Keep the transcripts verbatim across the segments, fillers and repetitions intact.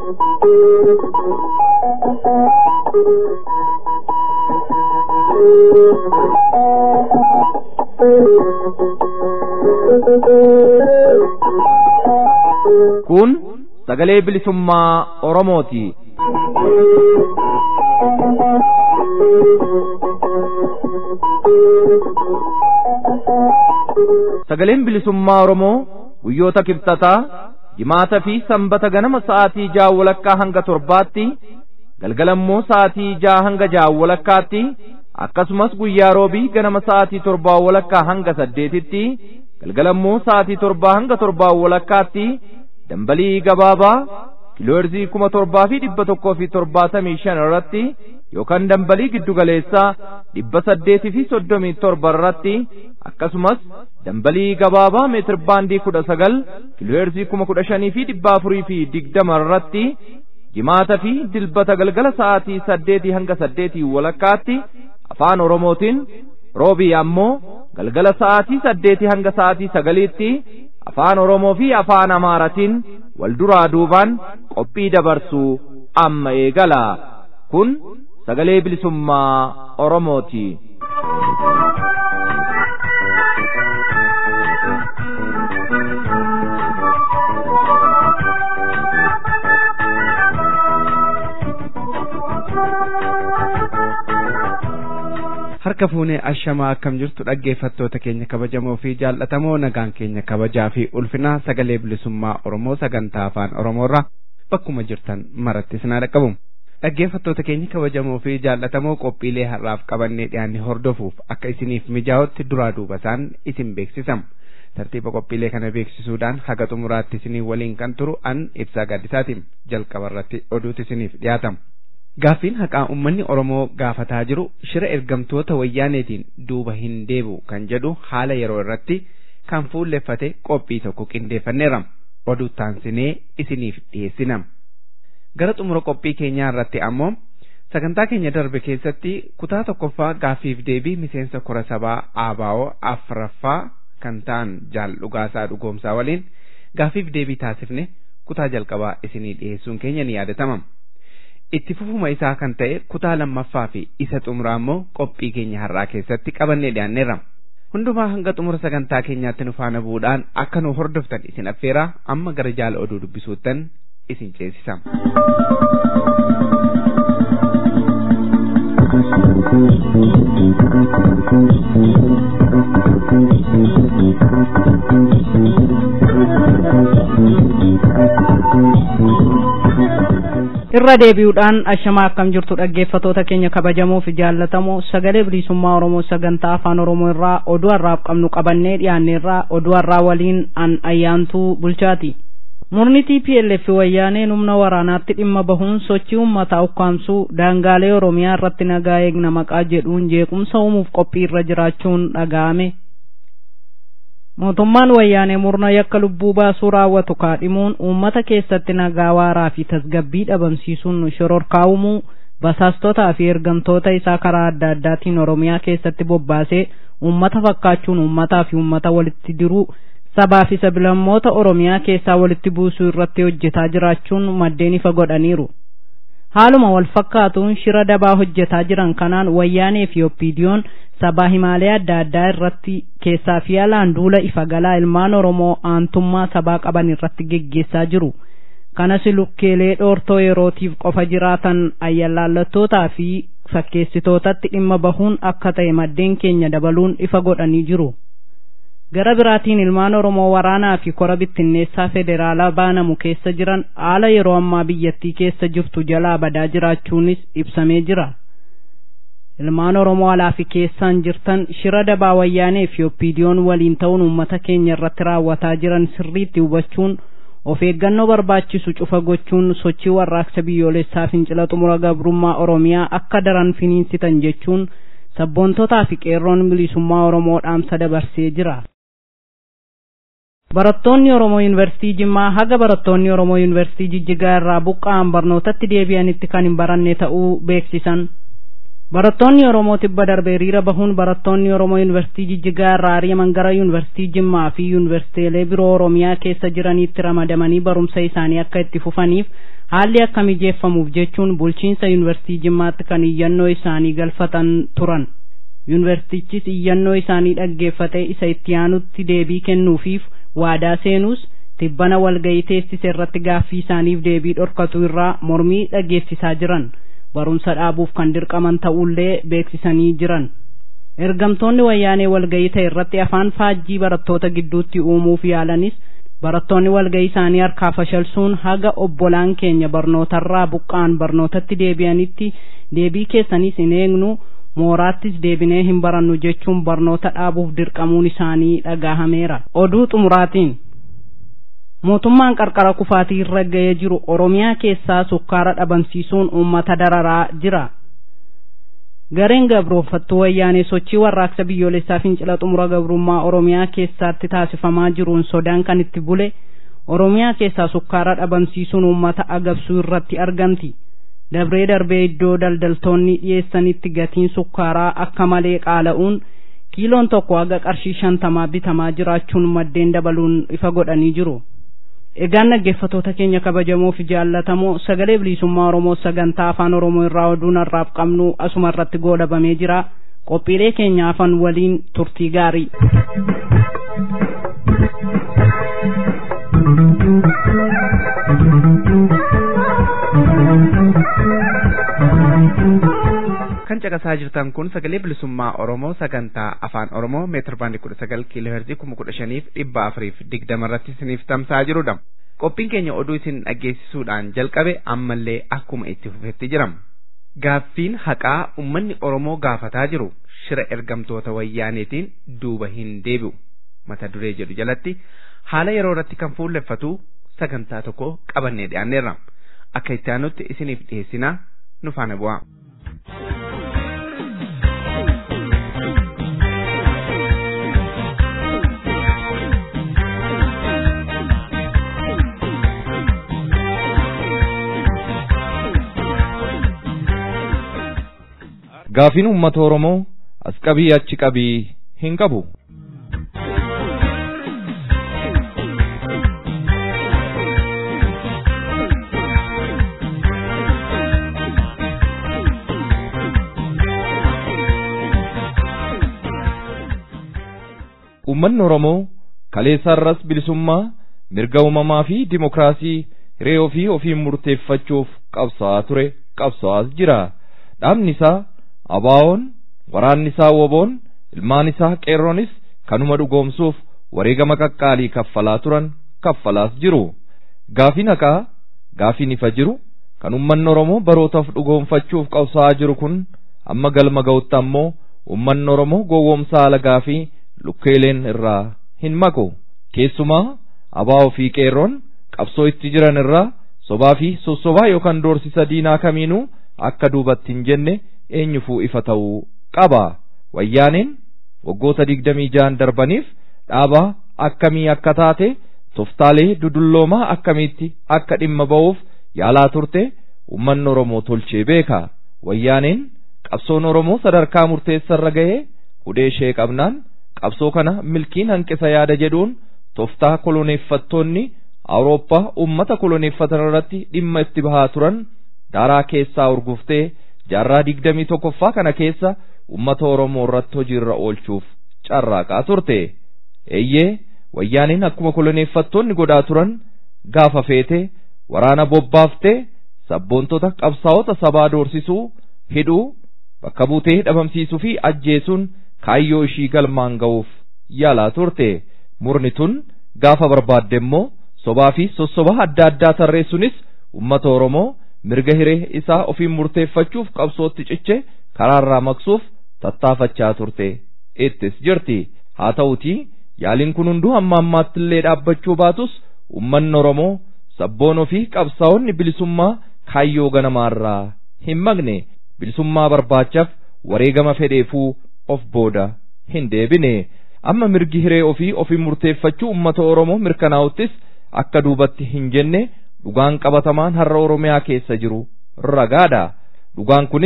Kun sagalee bilisummaa Oromooti. Sagaleen bilisummaa Oromoo guyyoota kibxataa jimaata fi sanbata ganama sa'aatii ja'a walakkaa hanga torbaatti galgalammoo sa'aatii ja'a hanga ja'a walakkaatti akkasumas guyyaa roobii ganama sa'aatii torbaa walakkaa hanga saddeetitti galgalammoo sa'aatii torbaa hanga torbaa walakkaatti dambalii gabaabaa kiilooherzii kuma torbaa fi dhibba tokkoo fi torbaatamii shan irratti yookaan dambalii giddugaleessaa dhibba saddeetii fi soddomii torba irratti akkasumas dambalii gabaabaa meetir baandii kudha sagal kiilooherzii kuma kudha shanii fi dhibba afurii fi digdama irratti jimaata fi dilbata galgala sa'aatii saddeetii hanga saddeetii walakkaatti afaan Oromootiin roobii ammoo galgala sa'aatii saddeetii hanga sa'aatii sagaliitti afaan Oromoo fi afaan Amaaratiin wal duraa duubaan qophii dabarsuu amma eegala. Kun sagalee bilisummaa Oromooti. Harka fuunee ashamaa akkam jirtu dhaggeeffattoota keenya kabajamoo fi jaallatamoo nagaan keenya kabajaa fi ulfinaa sagalee bilisummaa Oromoo sagantaa afaan Oromoorraa bakkuma jirtan maratti isin dhaqqabu. Dhaggeeffattoota keenya kabajamoo fi jaallatamoo qophiilee har'aaf qabannee dhiyaanne hordofuuf akka isiniif mijaa'utti duraa duubasaan isin beeksisam. Tartiiba qophiilee kana beeksisuudhaan haga xumuraatti isinii waliin kan turu an ibsaa gaddisaatiin jalqaba irratti oduutu isiniif dhiyaatama. Gaaffiin haqaa uummanni Oromoo gaafataa jiru shira ergamtoota wayyaaneetiin duuba hin deebi'u kan jedhu haala yeroo irratti kan fuulleffate qophii tokko qindeeffanneerra. Oduu taansinee isiniif dhiyeessina. Gara xumura qophii keenyaa irratti ammoo sagantaa keenya darbe keessatti kutaa tokkoffaa gaaffiif deebii miseensa kora sabaa A B O afraffaa kan ta'an Jaal Dhugaasaa Dhugoomsaa waliin gaaffiif deebii taasifne kutaa jalqabaa isinii dhiyeessuun keenya ni yaadatama. Itti fufuma isaa kan ta'e kutaa lammaffaa fi isa xumuraa immoo qophii keenya har'aa keessatti qabannee dhiyaanneerra. Hundumaa hanga xumura sagantaa keenyaatti nu faana bu'uudhaan akka nu hordoftan isin affeeraa amma gara jaala oduu dubbisuuttan isin ceesisa. Irra deebi'uudhaan ashamaa akkam jirtu dhaggeeffattoota keenya kabajamoo fi jaallatamoo sagalee bilisummaa Oromoo sagantaa afaan Oromoo irraa oduu har'aaf qabnu qabannee dhiyaanneerraa oduu har'aa waliin an ayyaantuu bulchaati. Murni T P L F wayyaaneen humna waraanaatti dhimma bahuun sochii uummataa ukkaamsuu daangaalee Oromiyaa irratti nagaa eegna maqaa jedhuun jeequmsa uumuuf qophii irra jiraachuun dhaga'ame. Mootummaan wayyaanee murna yakka lubbuu baasuu raawwatu kaadhimuun uummata keessatti nagaa waaraa fi tasgabbii dhabamsiisuun shororkaa'umuu basaastotaa fi ergamtoota isaa karaa adda addaatiin Oromiyaa keessatti bobbaasee uummata fakkaachuun uummataa fi uummata walitti diruu sabaa fi sablammoota Oromiyaa keessaa walitti buusuu irratti hojjetaa jiraachuun maddeen ifa godhaniiru. Haaluma wal fakkaatuun shira dabaa hojjetaa jiran kanaan wayyaanee fi Oppiidiyoon sabaa himaalee adda addaa irratti keessaa fi alaan duula ifa galaa ilmaan Oromoo aantummaa sabaa qaban irratti geggeessaa jiru. Kanas lukkeelee dhoortoo yerootiif qofa jiraatan ayyaalaallattootaa fi fakkeessitootatti dhimma bahuun akka ta'e maddeen keenya dabaluun ifa godhanii jiru. Gara biraatiin ilmaan Oromoo waraanaa fi kora bittinneessaa federaalaa baanamu keessa jiran haala yeroo ammaa biyyattii keessa jirtu jalaa badaa jiraachuunis ibsamee jira. Ilmaan Oromoo alaa fi keessaan jirtan shira dabaa wayyaanee fi Oppiidiyoon waliin ta'uun uummata keenya irratti raawwataa jiran sirriitti hubachuun of eeggannoo barbaachisu cufa gochuun sochii warraaqsa biyyoolessaa fincila xumura gabrummaa Oromiyaa akka daran finiinsitan jechuun sabboontotaa fi qeerroon bilisummaa Oromoo dhaamsa dabarsee jira. Barattoonni Oromoo Yuunivarsiitii Jimmaa haga barattoonni Oromoo Yuunivarsiitii Jijjigaa irraa buqqa'an barnootatti deebi'anitti kan hin baranne ta'uu beeksisan. Barattoonni Oromoo tibba darbee hiriira bahuun barattoonni Oromoo Yuunivarsiitii Jijjigaa irraa ari'aman gara Yuunivarsiitii Jimmaa fi Yuunivarsiitiilee biroo Oromiyaa keessa jiraniitti ramadamanii barumsa isaanii akka itti fufaniif haalli akka mijeeffamuuf jechuun bulchiinsa Yuunivarsiitii Jimmaatti kan iyyannoo isaanii galfatan turan. Yuunivarsiitichis iyyannoo isaanii dhaggeeffatee isa itti aanutti deebii kennuufiif waadaa seenuus tibbana walgahii teessise irratti gaaffii isaaniif deebii dhorkatu irraa mormii dhageessisaa jiran. Barumsa dhaabuuf kan dirqaman ta'ullee beeksisanii jiran. Ergamtoonni wayyaanee walgahii ta'e irratti afaan faajjii barattoota gidduutti uumuuf yaalanis barattoonni walgahii isaanii harkaa fashalsuun haga obbolaan keenya barnootarraa buqqaan barnootatti deebi'anitti deebii keessanis hin eegnu mooraattis deebinee hin barannu jechuun barnoota dhaabuuf dirqamuun isaanii dhagahameera. Oduu xumuraatiin mootummaan qarqara kufaatii irra ga'ee jiru Oromiyaa keessaa sukkaara dhabamsiisuun uummata dararaa jira. Gareen gabroofattuu wayyaanee sochii warraaqsa biyyoolessaa fincila xumura gabrummaa Oromiyaa keessatti taasifamaa jiruun sodaan kan itti bule Oromiyaa keessaa sukkaara dhabamsiisuun uummata agabsuu irratti argamti. Dabree darbee iddoo daldaltoonni dhiyeessanitti gatiin sukkaaraa akka malee qaala'uun kiiloon tokko haga qarshii shantamaa bitamaa jiraachuun maddeen dabaluun ifa godhanii jiru. Egaan dhaggeeffattoota keenya kabajamoo fi jaallatamoo sagalee bilisummaa Oromoo sagantaa afaan Oromoo irraa oduun har'aaf qabnu asuma irratti goolabamee jira. Qophiilee keenya afaan waliin turtii gaarii. Kan caqasaa jirtan kun sagalee bilisummaa Oromoo sagantaa afaan Oromoo meetir baandii kudha sagal kiiloo heerzii kuma kudha shaniif dhibba afuriif digdama irratti isiniif tamsa'aa jirudha. Qophiin keenya oduu isin dhageessisuudhaan jalqabe ammallee akkuma itti fufetti jira. Gaaffiin haqaa uummanni Oromoo gaafataa jiru shira ergamtoota wayyaaneetiin duuba hin deebi'u mata duree jedhu jalatti haala yeroo irratti kan fuulleffatu sagantaa tokko qabannee dhiyaanneerra. Akka itti aanutti isiniif dhiyeessinaa nu faana bu'aa. Gaafiin uummata Oromoo as qabii achi qabii hin qabu. Uummanni Oromoo kaleessarras bilisummaa mirga uumamaa fi dimokiraasii hiree ofii ofiin murteeffachuuf qabsaa'aa ture qabsaa'aas jira. Dhaabni isaa Abaawoon waraanni isaa woboon ilmaan isaa qeerroonis kanuma dhugoomsuuf wareegama qaqqaalii kaffalaa turan kaffalaas jiru. Gaafiin haqaa gaafiin ifa jiru kan uummanni Oromoo barootaaf dhugoomfachuuf qabsaa'aa jiru kun amma galma ga'utti ammoo uummanni Oromoo gowwoomsaa alagaa fi lukkeeleen irraa hin maqu. Keessumaa Abaawoo fi qeerroon qabsoo itti jiran irraa sobaa fi sossobaa yookaan doorsisa diinaa kamiinuu akka duubatti hin jenne eenyufuu ifa ta'uu qaba. Wayyaaneen waggoota digdamii ja'an darbaniif dhaabaa akkamii akka taate toftaalee dudulloomaa akkamiitti akka dhimma ba'uuf yaalaa turte uummanni Oromoo tolchee beeka. Wayyaaneen qabsoon Oromoo sadarkaa murteessarra ga'ee hudhee ishee qabnaan qabsoo kana milkiin hanqisa yaada jedhuun toftaa koloneeffattoonni Awurooppaa uummata koloneeffatan irratti dhimma itti bahaa turan daaraa keessaa urguftee jaarraa digdamii tokkoffaa kana keessa uummata Oromoo irratti hojiirra oolchuuf carraaqaa turte. Eeyyee wayyaaniin akkuma koloneeffattoonni godhaa turan gaafa feete waraana bobbaaftee sabboontota qabsaa'ota sabaa doorsisuu hidhuu bakka buutee dhabamsiisuu fi ajjeesuun kaayyoo ishii galmaan ga'uuf yaalaa turte. Murni tun gaafa barbaadde immoo sobaa fi sossobaa adda addaa tarreessuunis uummata Oromoo mirga hiree isaa ofiin murteeffachuuf qabsootti ciche karaarraa maqsuuf tattaafachaa turte ittis jirti. Haa ta'utii yaaliin kun hunduu hamma ammaatti illee dhaabbachuu baatus uummanni Oromoo sabboonoo fi qabsaa'onni bilisummaa kaayyoo ganamaarraa hin maqne bilisummaa barbaachaaf wareegama fedheefuu of booda hin deebine. Amma mirgi hiree ofii ofiin murteeffachuu uummata Oromoo mirkanaa'uttis akka duubatti hin jenne dhugaan qabatamaan har'a Oromiyaa keessa jiru ragaadha. Dhugaan kunis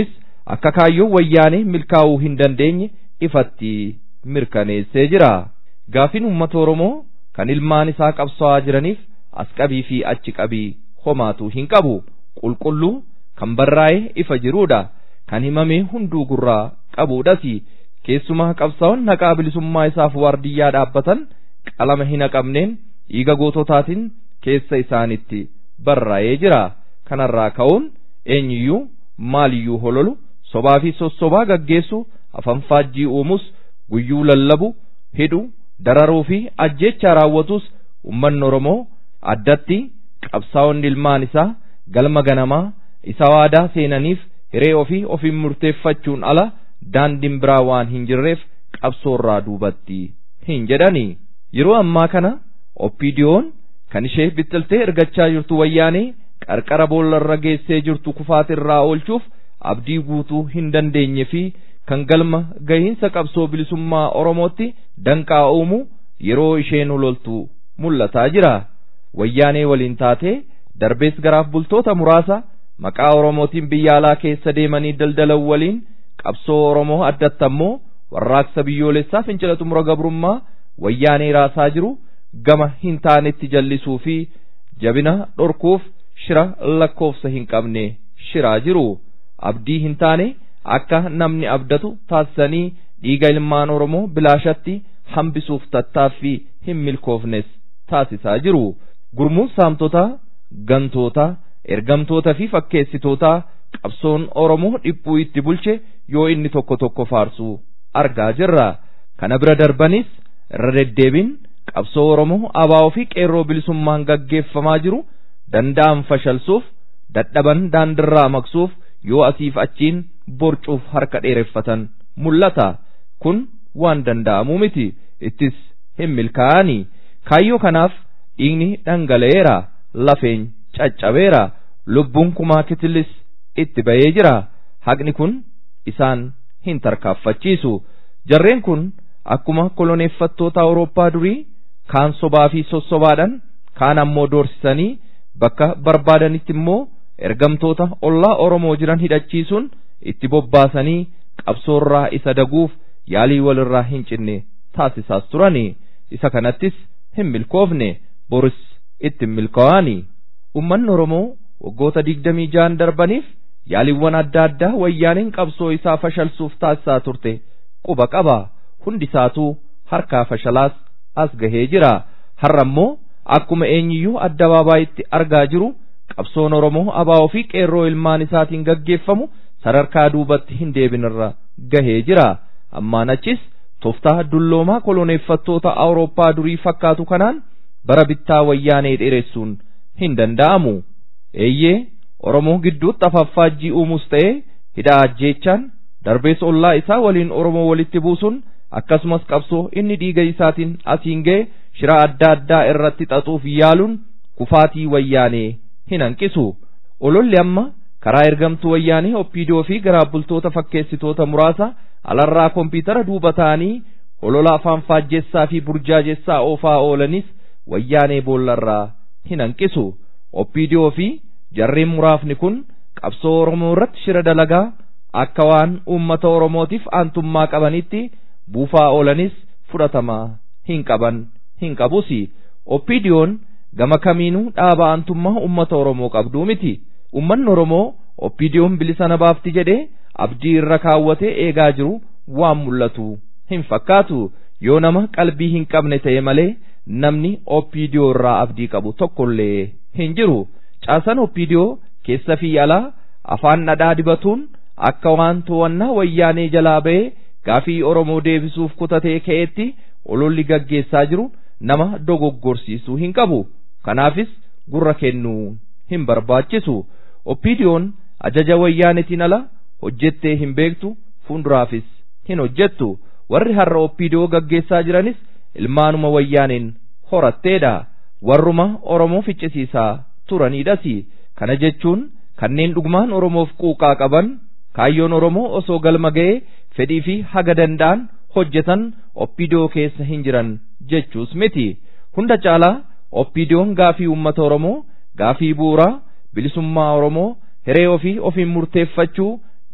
akka kaayyoo wayyaanee milkaa'uu hin dandeenye ifatti mirkaneessee jira. Gaafiin uummata Oromoo kan ilmaan isaa qabsaa'aa jiraniif as qabii fi achi qabii homaatu hin qabu. Qulqulluu kan barraa'ee ifa jiruudha. Kan himamee hunduu gurraa qabuudhas. Keessumaa qabsaa'onni haqaa bilisummaa isaaf waardiyyaa dhaabbatan qalama hin haqamneen dhiiga goototaatiin keessa isaanitti barraa'ee jira. Kanarraa ka'uun eenyuyyuu maaliyyuu hololu sobaa fi sossobaa gaggeessu afanfaajjii uumus guyyuu lallabu hidhu dararuu fi ajjeechaa raawwatus ummanni Oromoo addatti qabsaa'onni ilmaan isaa galma ganamaa isa waadaa seenaniif hiree ofii ofiin murteeffachuun ala daandiin biraa waan hin jirreef qabsoorraa duubatti hin jedhani. Yeroo ammaa kana Oppiidiyoon kan ishee bittiltee ergachaa jirtu wayyaanee qarqara boollarra geessee jirtu kufaatirraa oolchuuf abdii guutuu hin dandeenye fi kan galma gahiinsa qabsoo bilisummaa Oromootti danqaa uumu yeroo isheen loltu mul'ataa jira. Wayyaanee waliin taatee darbees garaaf bultoota muraasa maqaa Oromootiin biyya alaa keessa deemanii daldalan waliin qabsoo Oromoo addatti ammoo warraaqsa biyyoolessaa fincila xumura gabrummaa wayyaanee raasaa jiru gama hin taanetti jallisuu fi jabina dhorkuuf shira lakkoofsa hin qabne shiraa jiru. Abdii hin taane akka namni abdatu taasisanii dhiiga ilmaan Oromoo bilaashatti hambisuuf tattaaffii hin milkoofnes taasisaa jiru. Gurmuun saamtotaa, gantootaa, ergamtoota fi fakkeessitootaa qabsoon Oromoo dhiphuu itti bulche yoo inni tokko tokko faarsu argaa jirra. Kana bira darbanis irra deddeebiin qabsoo Oromoo abaa'oo fi qeerroo bilisummaan gaggeeffamaa jiru danda'an fashalsuuf dadhaban daandirraa maqsuuf yoo asiif achiin borcuuf harka dheereffatan mul'ata. Kun waan danda'amuu miti, ittis hin milkaa'ani. Kaayyoo kanaaf dhiigni dhangala'eera, lafeen caccabeera, lubbuun kumaa kitilis itti ba'ee jira. Haqni kun isaan hin tarkaaffachiisu. Jarreen kun akkuma koloneeffattoota Awurooppaa durii kaan sobaa fi sossobaadhaan kaan ammoo doorsisanii bakka barbaadanitti immoo ergamtoota ollaa Oromoo jiran hidhachiisuun itti bobbaasanii qabsoorraa isa daguuf yaalii walirraa hin cinne taasisaas turani. Isa kanattis hin milkoofne, boris itti milkaa'ani. Ummanni Oromoo waggoota digdamii ja'an darbaniif yaaliiwwan adda addaa wayyaaniin qabsoo isaa fashalsuuf taasisaa turte quba qaba. Hundi isaatuu harkaa fashalaas as gahee jira. Har'a immoo akkuma eenyiyyuu addabaabayitti argaa jiru qabsoon Oromoo abaa'oo fi qeerroo ilmaan isaatiin gaggeeffamu sadarkaa duubatti hin deebinirra gahee jira. Ammaan achis tooftaa dulloomaa koloneeffattoota Awurooppaa durii fakkaatu kanaan bara bittaa wayyaanee dheeressuun hin danda'amu. Eeyyee Oromoo gidduutti afaaffaajjii uumuus ta'ee hidhaa ajjeechaan darbees ollaa isaa waliin Oromoo walitti buusuun akkasumas qabsoo inni dhiiga isaatiin asiin ga'e shira adda addaa irratti xaxuuf yaaluun kufaatii wayyaanee hin hanqisu. Ololli amma karaa ergamtuu wayyaanee Oppiidiyoo fi garaa bultoota fakkeessitoota muraasa alarraa kompiitara duuba ta'anii olola afaan faajjessaa fi burjaajessaa oofaa oolanis wayyaanee boollarraa hin hanqisu. Oppiidiyoo fi jarreen muraafni kun qabsoo Oromoo irratti shira dalagaa akka waan uummata Oromootiif aantummaa qabanitti buufaa oolanis fudhatamaa hin qaban hin qabusi. Oppiidiyoon gama kamiinuu dhaaba aantummaa uummata Oromoo qabduu miti. Uummanni Oromoo Oppiidiyoon bilisa na baafti jedhee abdii irra kaawwatee eegaa jiru waan mul'atu hin fakkaatu. Yoo nama qalbii hin qabne ta'e malee namni Oppiidiyoo irraa abdii qabu tokkollee hin jiru. Caasaan Oppiidiyoo keessa fi alaa afaan dhadhaa dibatuun akka waan to'annaa wayyaanee jalaa ba'ee gaafii Oromoo deebisuuf kutatee ka'eetti ololli gaggeessaa jiru nama dogoggorsiisuu hin qabu. Kanaafis gurra kennuu hin barbaachisu. Oppiidiyoon ajaja wayyaanetiin ala hojjettee hin beektu, fuulduraafis hin hojjettu. Warri har'a Oppiidiyoo gaggeessaa jiranis ilmaanuma wayyaaneen horatteedha. Warruma Oromoo ficcisiisaa turanidhas. Kana jechuun kanneen dhugumaan Oromoof quuqaa qaban, kaayyoon Oromoo osoo galma ga'ee fedhii fi haga danda'an hojjetan Oppiidiyoo keessa hin jiran jechuus miti. Hunda caalaa Oppiidiyoon gaafii uummata Oromoo, gaafii bu'uuraa, bilisummaa Oromoo, hiree ofii ofiin murteeffachuu,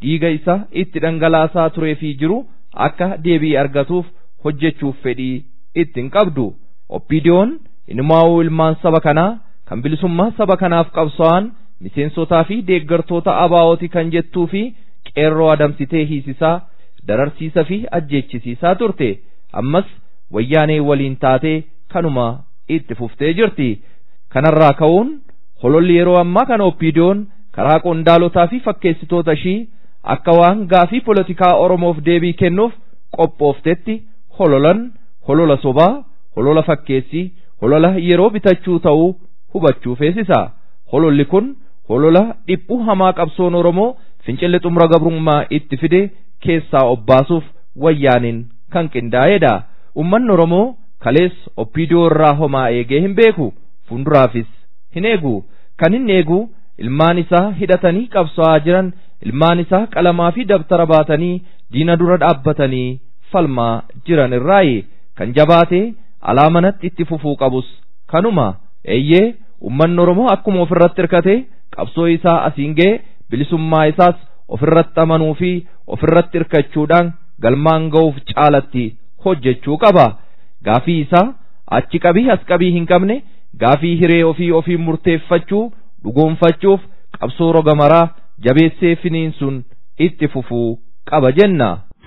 dhiiga isa itti dhangalaasaa turee fi jiru akka deebii argatuuf hojjechuuf fedhii ittiin qabdu. Oppiidiyoon inumaa'uu ilmaan saba kanaa kan bilisummaa saba kanaaf qabsa'an miseensotaa fi deeggartoota abaa'ooti kan jettuu fi qeerroo adamsitee hiisisaa dararsiisa fi ajjeechisiisaa turte. Ammas wayyaanee waliin taatee kanuma itti fuftee jirti. Kanarraa ka'uun hololli yeroo ammaa kana oppiidiyoon karaa qondaalotaa fi fakkeessitoota ishii akka waan gaafii polotikaa Oromoof deebii kennuuf qophooftetti hololan holola sobaa, holola fakkeessii, holola yeroo bitachuu ta'uu hubachuu feesisa. Hololli kun holola dhiphuu hamaa qabsoon Oromoo fincilli xumura gabrummaa itti fide keessaa obbaasuuf wayyaaniin kan qindaa'edha. Uummanni Oromoo kalees oppiidiyoo irraa homaa eegee hin beeku, fuulduraafis hin eegu. Kan hin eegu ilmaan isaa hidhatanii qabsa'aa jiran, ilmaan isaa qalamaa fi dabtara baatanii diina dura dhaabbatanii falmaa jiran irraayi. Kan jabaatee alaamanatti itti fufuu qabus kanuma. Eeyyee uummanni Oromoo akkuma ofirratti hirkate qabsoo isaa asiin ga'e bilisummaa isaas ofirratti amanuu fi ofirratti hirkachuudhaan galmaan ga'uuf caalatti hojjechuu qaba. Gaafii isaa achi qabii as qabii hin qabne gaafii hiree ofii ofii murteeffachuu dhugoonfachuuf qabsoo roga maraa jabeessee finiinsuun itti fufuu qaba jenna.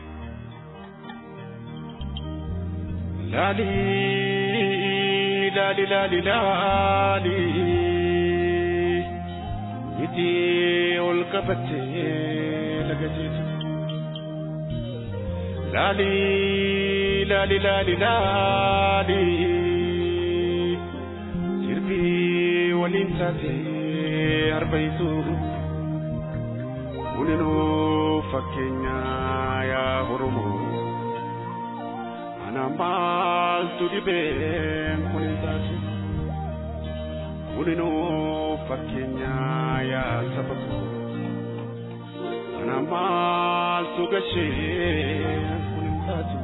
Lali lali lali lali iti ol kabate lagajeetu. Lali lali lali lali sirbi waliin taate arbaitu kunoo fakkeenya yaa Oromoo. Maaltu dhibeen kun taatu kunoo fakkeenya yaa saba koo ana maaltu gashee kun taatu.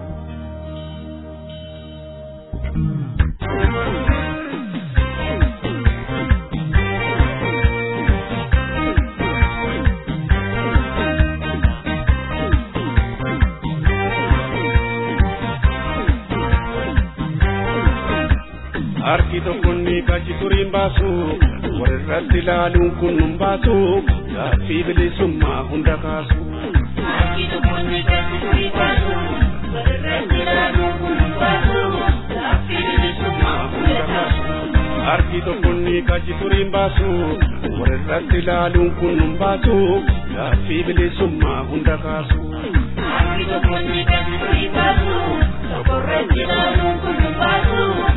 Arki tokkonni kachi turiin baasu warratti ilaaluun kun nun baasu gaaffii bilisummaa hunda kaasu. Arki tokkonni kachi turiin baasu warratti ilaaluun kun nun baasu gaaffii bilisummaa hunda kaasu. Arki tokkonni kachi turiin baasu warratti ilaaluun kun nun baasu gaaffii bilisummaa hunda kaasu. Arki tokkonni kachi turiin baasu warratti ilaaluun kun nun baasu.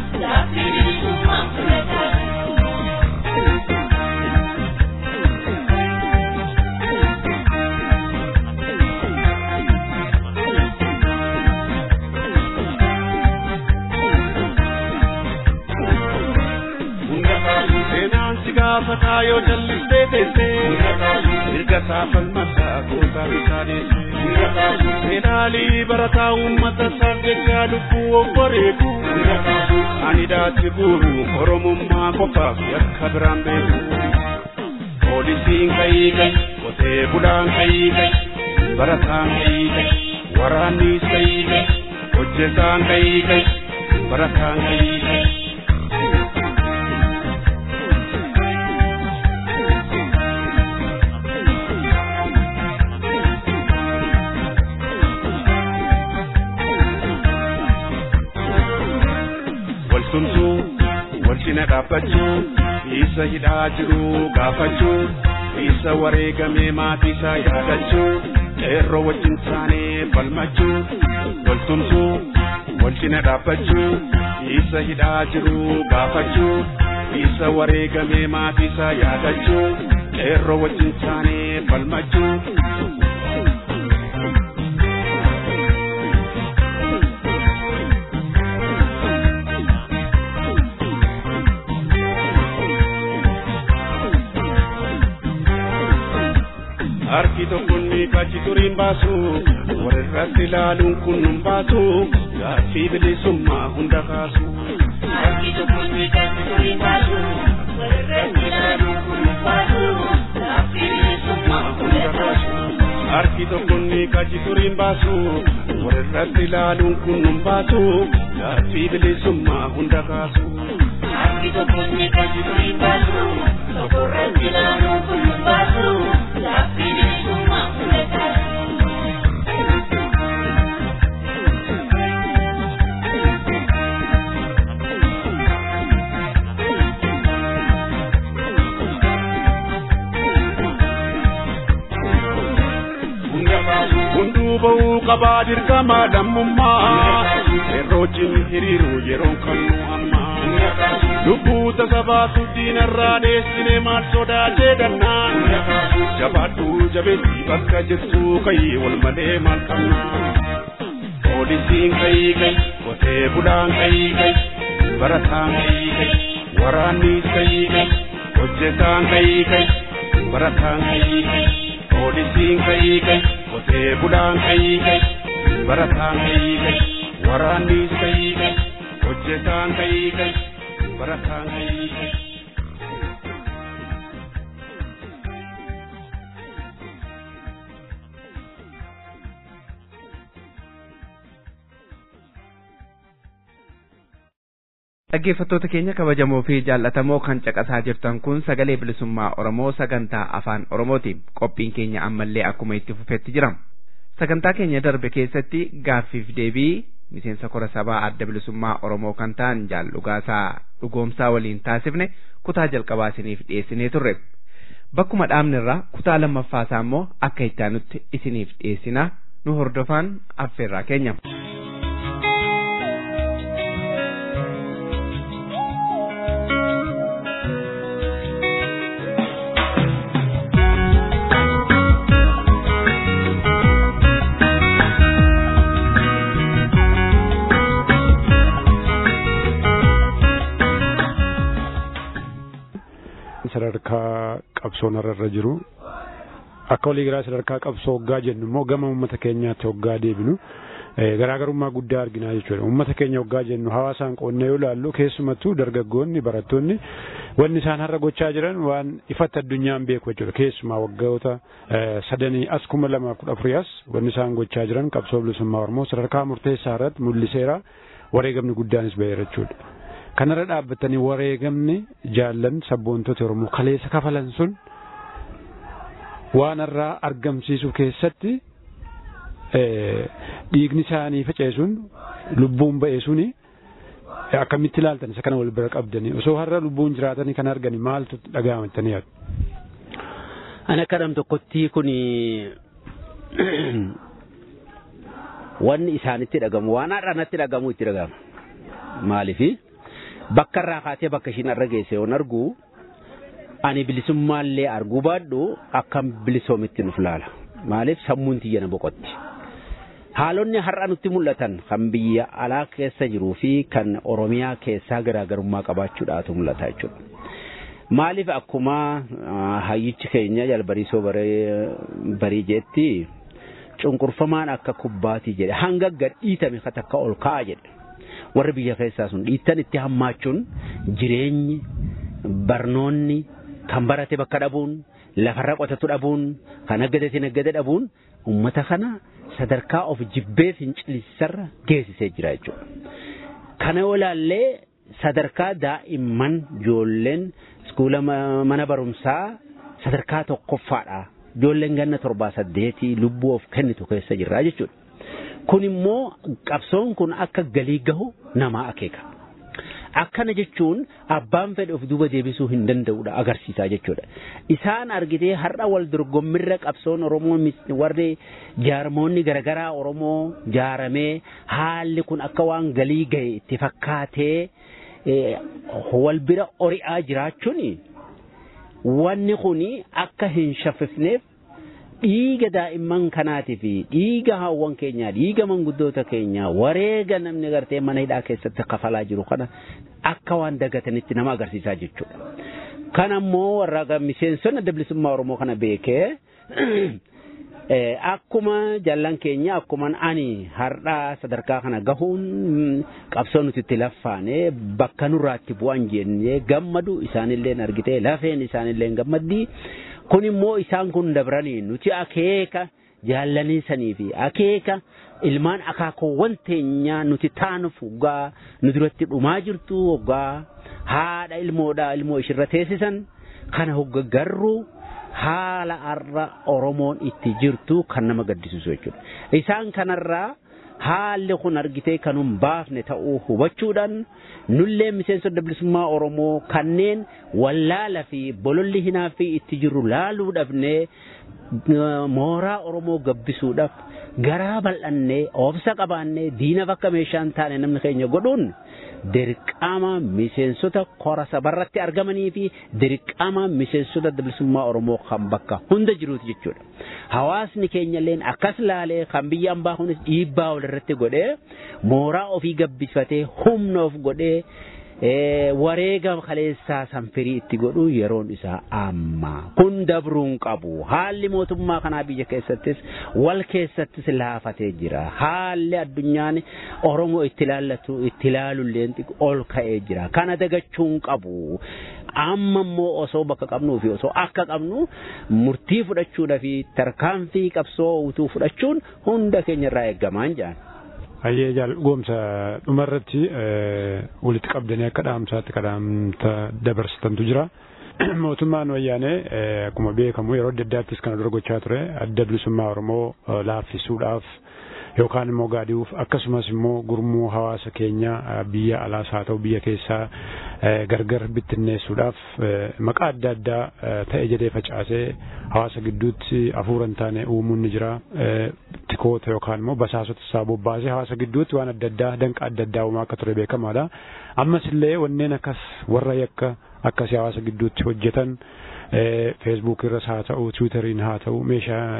Fatayo jaliste tete irga safal masa kota bisadese medali barata ummata sabbe galuku oboreku anidati guru oromumma kofa yakabran beku polisi ngai kai kote bulan kai kai barata ngai kai warani sai kai hojjeta ngai kai barata ngai kai. Walcina dhaabachuu isa hidhaa jiru gaafachuu isa wareegame maatiisa yaadachuu qeerroo wajjin taanee falmachuu waltumsuu walcina dhaabachuu isa hidhaa jiru gaafachuu isa wareegame maatiisa yaadachuu qeerroo wajjin taanee falmachuu. Arki tokkonni kachi turiin baasu warratti ilaaluun kun nun baasu gaaffii bilisummaa hunda kaasu. Arki tokkonni kachi turiin baasu warratti ilaaluun kun nun baasu gaaffii bilisummaa hunda kaasu. Harki tokkonni kachi turiin baasu warratti ilaaluun kun nun baasu gaaffii bilisummaa hunda kaasu. Harki tokkonni kachi turiin baasu warratti ilaaluun kun nun baasu gaaffii bilisummaa hunda kaasu. Ba'uu qabaa dirqama lammummaa yerootiin hiriiruu yeroo kamuu ammaa lubbuu tasabaatu diinarraa dheessine maal sodaatee dannaan jabaadhuu jabeessi bakka jirtu kayii wal malee maal qabnaa poolisiin kayii kayi qotee bulaan kayii kayi barataan kayii kayi waraannis kayii kayi hojjetaan kayii kayi barataan kayii kayi poolisiin kayii kayi qotee bulaan kayii kayi barataan kayii kayi waraannis kayii kayi hojjetaan kayii kayi barataan kayii kayi. Dhaggeeffattoota keenya kabajamoo fi jaallatamoo kan caqasaa jirtan kun sagalee bilisummaa Oromoo sagantaa afaan Oromooti. Qophiin keenya ammallee akkuma itti fufetti jira. Sagantaa keenya darbe keessatti gaaffiif deebii miseensa kora sabaa adda bilisummaa Oromoo kan ta'an Jaal Dhugaasaa Dhugoomsaa waliin taasifne kutaa jalqabaa isiniif dhiyeessinee turre. Bakkuma dhaabnerraa kutaa lammaffaasaa immoo akka itti aanutti isiniif dhiyeessina. Nu hordofaan affeerraa keenya. sadarkaa qabsoon irra jiru akka walii garaa sadarkaa qabsoo hoggaa jennu immoo gama uummata keenyaatti hoggaa deebinu garaagarummaa guddaa arginaa jechuudha. Uummata keenya hoggaa jennu hawaasaan qoonnee yoo ilaallu keessumattuu dargaggoonni barattoonni wanni isaan har'a gochaa jiran waan ifatti addunyaan beeku jechuudha. Keessumaa waggoota sadanii as kuma lama kudha afurii as wanni isaan gochaa jiran qabsoo bilisummaa Oromoo sadarkaa murteessaa irratti mul'iseera wareegamni guddaanis ba'eera jechuudha. Kanarra dhaabbatanii wareegamni jaallan sabboontota Oromoo kaleessa kafalan sun waan irraa argamsiisuu keessatti dhiigni isaanii faceesuun lubbuun ba'e suni akkamitti ilaaltan isa kana wal bira qabdanii osoo har'a lubbuun jiraatanii kan argani maaltu dhaga'amatanii yaadu? Ana kadham tokkotti kuni wanni isaanitti dhagamu waan har'a natti dhagamu itti dhagama. Maaliifi bakka irraa kaatee bakka ishiin irra geesse yoon argu ani bilisummaallee arguu baadhu akkam bilisoomitti nuuf laala. Maaliif sammuun tiyyana boqotti. Haalonni har'a nutti mul'atan kan biyya alaa keessa jiruu fi kan Oromiyaa keessaa garaagarummaa qabaachuudhaatu mul'ata jechuudha. Maaliif akkuma hayyichi keenya jalbariisoo barii jeetti cunqurfamaan akka kubbaatii jedhe hanga gadhiitame ka takka ol ka'a jedhe. Warri biyya keessaa sun dhiittan itti hammaachuun jireenyi barnoonni kan barate bakka dhabuun lafarra qotatu dhabuun kan naggadate naggade dhabuun ummata kana sadarkaa of jibbee fincilisarra geessisee jira jechuudha. Kana olaallee sadarkaa daa'imman ijoolleen iskuula mana barumsaa sadarkaa tokkoffaadha. Ijoolleen ganna torbaa saddeetii lubbuu of kennitu keessa jirra jechuudha. Kun immoo qabsoon kun akka galii gahu nama akeeka. Akkana jechuun abbaan fedhe of duuba deebisuu hin danda'udha agarsiisaa jechuudha. Isaan argitee har'a wal dorgommirra qabsoon Oromoo warri jaarmoonni garagaraa Oromoo jaaramee haalli kun akka waan galii gahe itti fakkaatee wal bira ori'aa jiraachuun wanni kun akka hin shaffifneef dhiiga daa'imman kanaatii fi dhiiga hawwan keenyaa dhiiga manguddoota keenyaa wareega namni gartee mana hidhaa keessatti kafalaa jiru kana akka waan dagatanitti nama agarsiisaa jechuudha. Kana immoo warra miseensonni adda bilisummaa Oromoo kana beekee akkuma jallan keenya akkuma ani har'a sadarkaa kana gahuun qabsoo nuti itti laffaane bakka nurraatti bu'an jennee gammadu isaanillee argitee lafeen isaanillee gammaddi. Kun immoo isaan kun dabranii nuti akeeka jaallanii sanii fi akeeka ilmaan akaakoowwan teenyaa nuti taanuuf hoggaa nu duratti dhumaa jirtu hoggaa haadha ilmoodha ilmoo ishirra teessisan kana hogga garuu haala arra Oromoon itti jirtu kan nama gaddisiisu jechuudha. Isaan kanarraa haalli kun argitee kan hin baafne ta'uu hubachuudhaan nullee miseensa bilisummaa Oromoo kanneen wallaala fi bololli hinaafi itti jiru laaluu dhabnee mooraa Oromoo gabbisuudhaaf garaa bal'annee obsa qabaannee diina bakka meeshaan taane namni keenya godhuun dirqama miseensota kora sabarratti argamanii fi dirqama miseensota bilisummaa Oromoo kan bakka hunda jiruuti jechuudha. Hawaasni keenyalleen akkas laalee kan biyya ambaa kunis dhiibbaa walirratti godhee mooraa ofii gabbifatee humna of godhee wareega kaleessaa sanfirii itti godhu yeroon isaa amma kun dabruun qabu. Haalli mootummaa kanaa biyya keessattis wal keessattis laafatee jira. Haalli addunyaan Oromoo itti ilaallatu itti ilaalulleen ol ka'ee jira. Kana dagachuun qabu. Amma immoo osoo bakka qabnuu fi osoo akka qabnu murtii fudhachuudhaa fi tarkaanfii qabsoo utuu fudhachuun hunda keenya irraa eeggamaan jedhan. Ayyee jaal goomsa dhumarratti walitti qabdanii akka dhaamsaatti kadhaamta dabarsitantu jira. Mootummaan wayyaanee akkuma beekamu yeroo adda addaattis kana dura gochaa ture adda bilisummaa Oromoo laaffisuudhaaf yookaan immoo gaadi'uuf akkasumas immoo gurmuu hawaasa keenya biyya alaas haa ta'u biyya keessaa gargar bittinneessuudhaaf maqaa adda addaa ta'e jedhee facaasee hawaasa gidduutti hafuura hin taane uumuun ni jira. Tikoota yookaan immoo basaasota isaa bobbaasee hawaasa gidduutti waan adda addaa danqa adda addaa uumaa akka ture beekamaadha. Ammas illee wanneen akkas warra yakka akkasii hawaasa gidduutti hojjetan Facebook irras haa ta'u Twitteriin haa ta'u meeshaa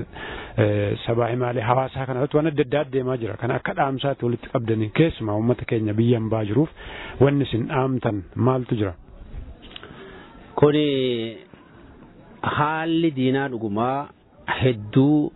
sabaa himaalee hawaasaa kanarratti waan adda addaa deemaa jira. Kana akka dhaamsaatti walitti qabdanii keessumaa uummata keenya biyya hambaa jiruuf wanni isin dhaamtan maaltu jira? Kuni haalli diinaa dhugumaa hedduu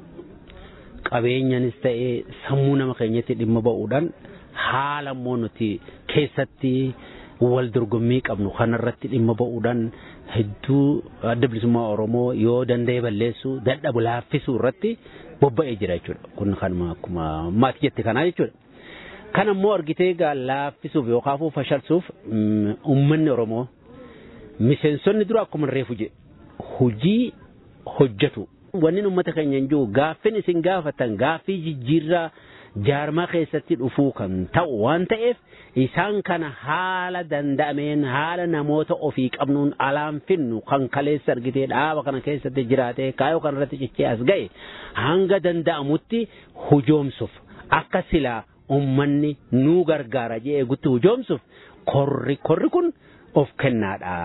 qabeenyanis ta'ee sammuu nama keenyatti dhimma ba'uudhaan haala immoo nuti keessatti wal dorgommii qabnu kanarratti dhimma ba'uudhaan hedduu adda bilisummaa Oromoo yoo danda'e balleessu dadhabu laaffisuu irratti bobba'ee jira jechuudha. Kun kanuma akkuma maatii jette kanaa jechuudha. Kan ammoo argitee gaa laaffisuuf yookaan fashalsuuf uummanni Oromoo miseensonni dura akkuma reefu jedhe hojii hojjetu. Wanni uummata keenya hin jiru gaaffin isin gaafatan gaaffii jijjiirraa jaarmaa keessatti dhufuu kan ta'u waan ta'eef isaan kana haala danda'ameen haala namoota ofii qabnuun alaan finnu kan kaleessa argitee dhaaba kana keessatti jiraatee kaayoo kanarratti cichee as ga'e hanga danda'amutti hujoomsuuf akka silaa uummanni nuu gargaara jee eegutti hujoomsuuf korri korri kun of kennaadha.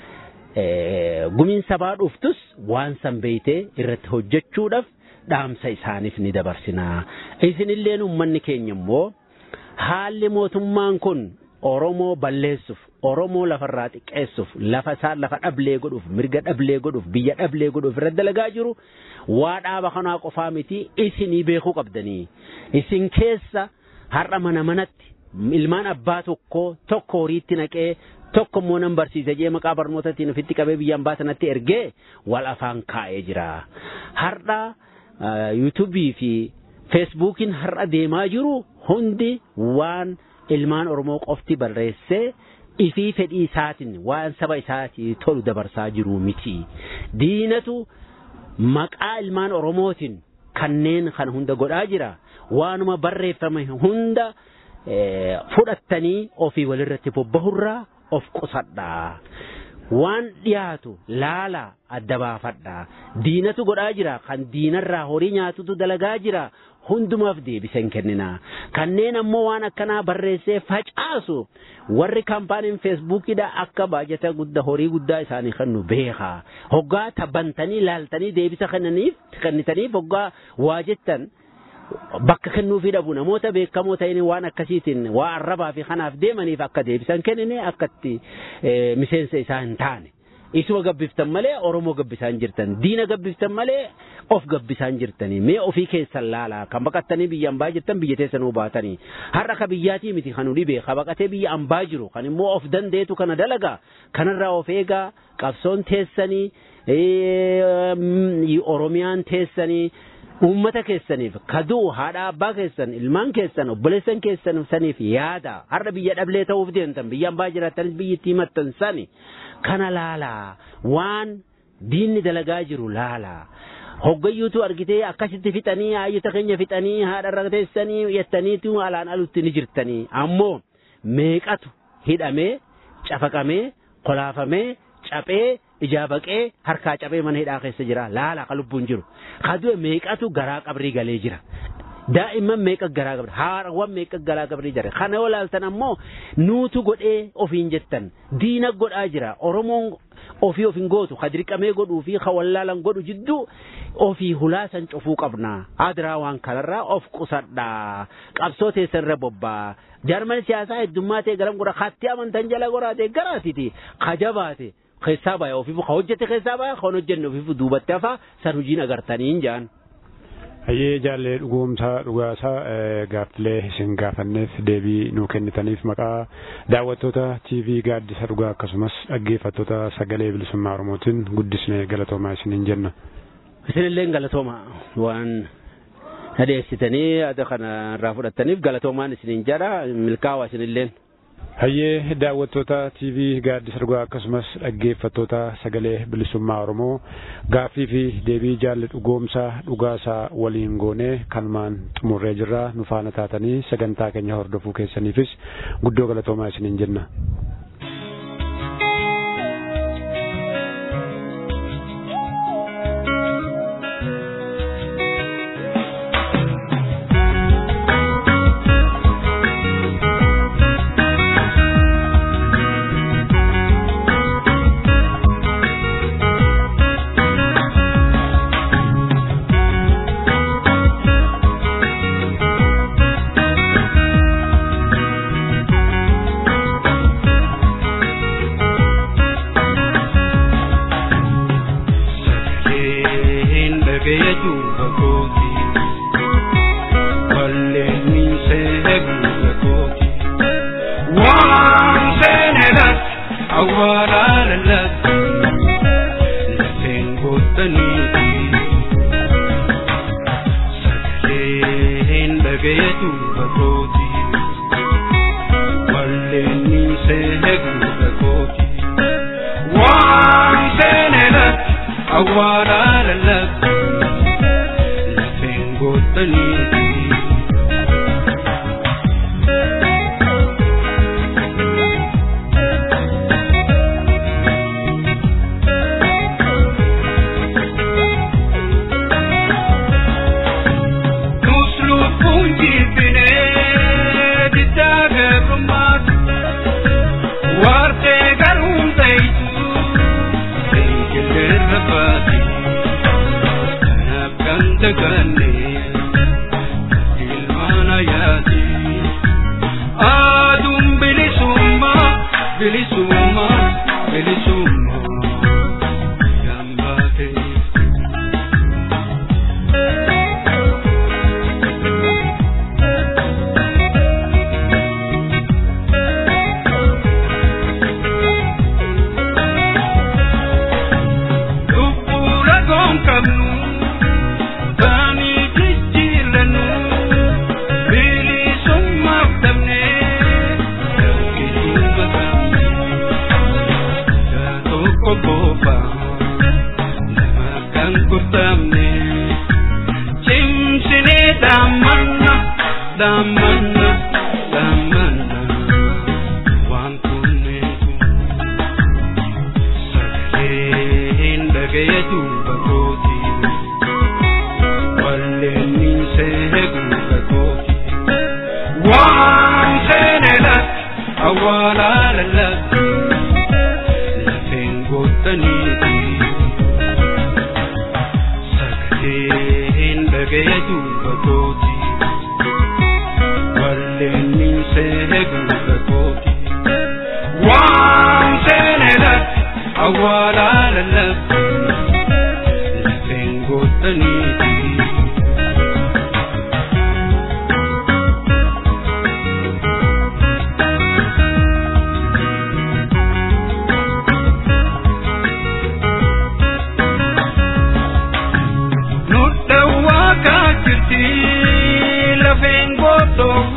Gumiin sabaa dhuftus waan san beeytee irratti hojjechuudhaaf dhaamsa isaaniif ni dabarsina. Isinillee uummanni keenya immoo haalli mootummaan kun Oromoo balleessuuf Oromoo lafarraa xiqqeessuuf lafa isaa lafa dhablee godhuuf mirga dhablee godhuuf biyya dhablee godhuuf irra dalagaa jiru waa dhaaba kanaa qofaa miti isinii beekuu qabdanii. Isin keessa har'a mana manatti ilmaan abbaa tokko tokko horiitti naqee tokko immoo nan barsiise jee maqaa barnootaatiin ofitti qabee biyyaan baasanatti ergee wal afaan kaa'ee jira. Har'a yuutuubii fi feesbuukiin har'a deemaa jiru hundi waan ilmaan Oromoo qofti barreessee ifii fedhii isaatiin waan saba isaatii tolu dabarsaa jiru miti. Diinatu maqaa ilmaan Oromootiin kanneen kan hunda godhaa jira. Waanuma barreeffame hunda fudhattanii ofii walirratti bobbahurraa of qusadhaa. Waan dhiyaatu laala adda baafadhaa. Diinatu godhaa jira kan diinarraa horii nyaatutu dalagaa jira hundumaaf deebisan kennina. Kanneen ammoo waan akkanaa barreessee facaasu warri kaampaaniin feesbuukidha akka baajata guddaa horii guddaa isaanii kennu beeka. Hoggaa tabbantanii laaltanii deebisa kennaniif kennitaniif hoggaa waa jettan bakka kennuufii dhabu namoota beekamoo ta'anii waan akkasiitiin waa arrabaa fi kanaaf deemaniif akka deebisan kennine akkatti miseensa isaa hin taane. Isuma gabbiftan malee Oromoo gabbisaan jirtan. Diina gabbiftan malee of gabbisaan jirtanii. Mee ofii keessan laala kan baqattanii biyya ambaa jirtan biyya teessanuu baatanii. Har'a ka biyyaatii miti kan ulibee ka baqatee biyya ambaa jiru kan immoo of dandeetu kana dalaga kanarraa of eegaa qabsoon teessanii Oromiyaan teessanii uummata keessaniif kaduu haadha abbaa keessan ilmaan keessan obboleessan keessan saniif yaada har'a biyya dhablee ta'uuf deemtan biyya ambaa jiraatanis biyyittii mattan sani kana laalaa waan diinni dalagaa jiru laalaa. Hoggayyuutu argitee akkasitti fixanii hayyuta keenya fixanii haadharra teessanii yettaniitu alaan alutti ni jirtanii ammoo meeqatu hidhamee cafaqamee kolaafamee caphee ijaa baqee harkaa cabee mana hidhaa keessa jira laala ka lubbuun jiru kaduu meeqatu garaa qabrii galee jira daa'imman meeqa garaa qabrii haadhawwan meeqa garaa qabrii jira kana walaaltan ammoo nuutu godhee ofiin jettan diina godhaa jira Oromoon ofii ofiin gootu kadirqamee godhuu fi kawallaalan godhu jidduu ofii hulaasan cufuu qabna adraa waan kanarraa of qusadhaa qabsoo teessanirra bobbaa jaarman siyaasaa heddummaa ta'e garam godha katti amantan jala goraatee garaatiti kajabaate keessaa baay'ee ofiifu ka hojjete keessaa baay'ee kan hojjenne ofiifu duubatti hafaa san hojiin agartanii hin jaan. Hayyee jaallee dhugoomsaa dhugaasaa gaaffilee isin gaafanneef deebii nuu kennitaniif maqaa daawwattoota T V gaaddisa dhugaa akkasumas dhaggeeffattoota sagalee bilisummaa Oromootiin guddisnee galatoomaa isiniin jenna. Isinillee galatooma waan dhageessitanii adda kana irraa fudhattaniif galatoomaan isiniin jedha milkaa'aa isinillee. Hayyee daawwattoota T V gaaddisa dhugaa akkasumas dhaggeeffattoota sagalee bilisummaa Oromoo gaaffii fi deebii jaallee dhugoomsaa dhugaasaa waliin goonee kanumaan xumurree jirra nu faana taatanii sagantaa keenya hordofuu keessaniifis guddoo galatoomaa isiniin jenna.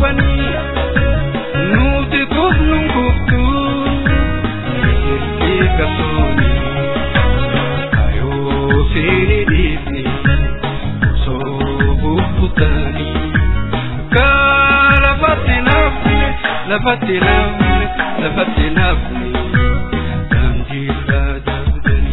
kufani nuti kufnu kuftu jirti kasoni ayo sini disni so bukutani kala fatina la fatina la fatina tanjira jadani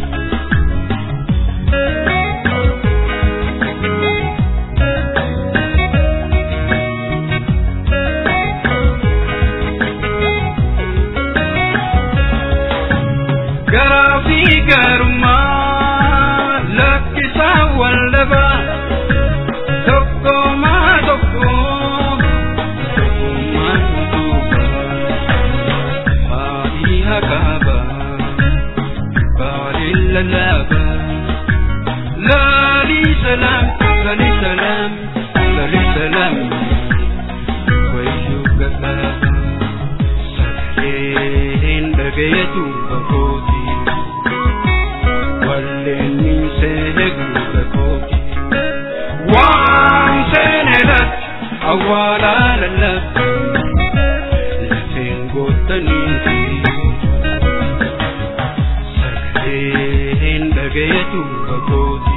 garuma lakisa wallaba tokko ma tokko tokko ma tokko hadi hakaba balillalaba lali salam lali salam lali salam wayugata sahin dagayatu bakoti wallenni sehegu bakoti wan senedat awala lalab lefengo taniti sahin dagayatu bakoti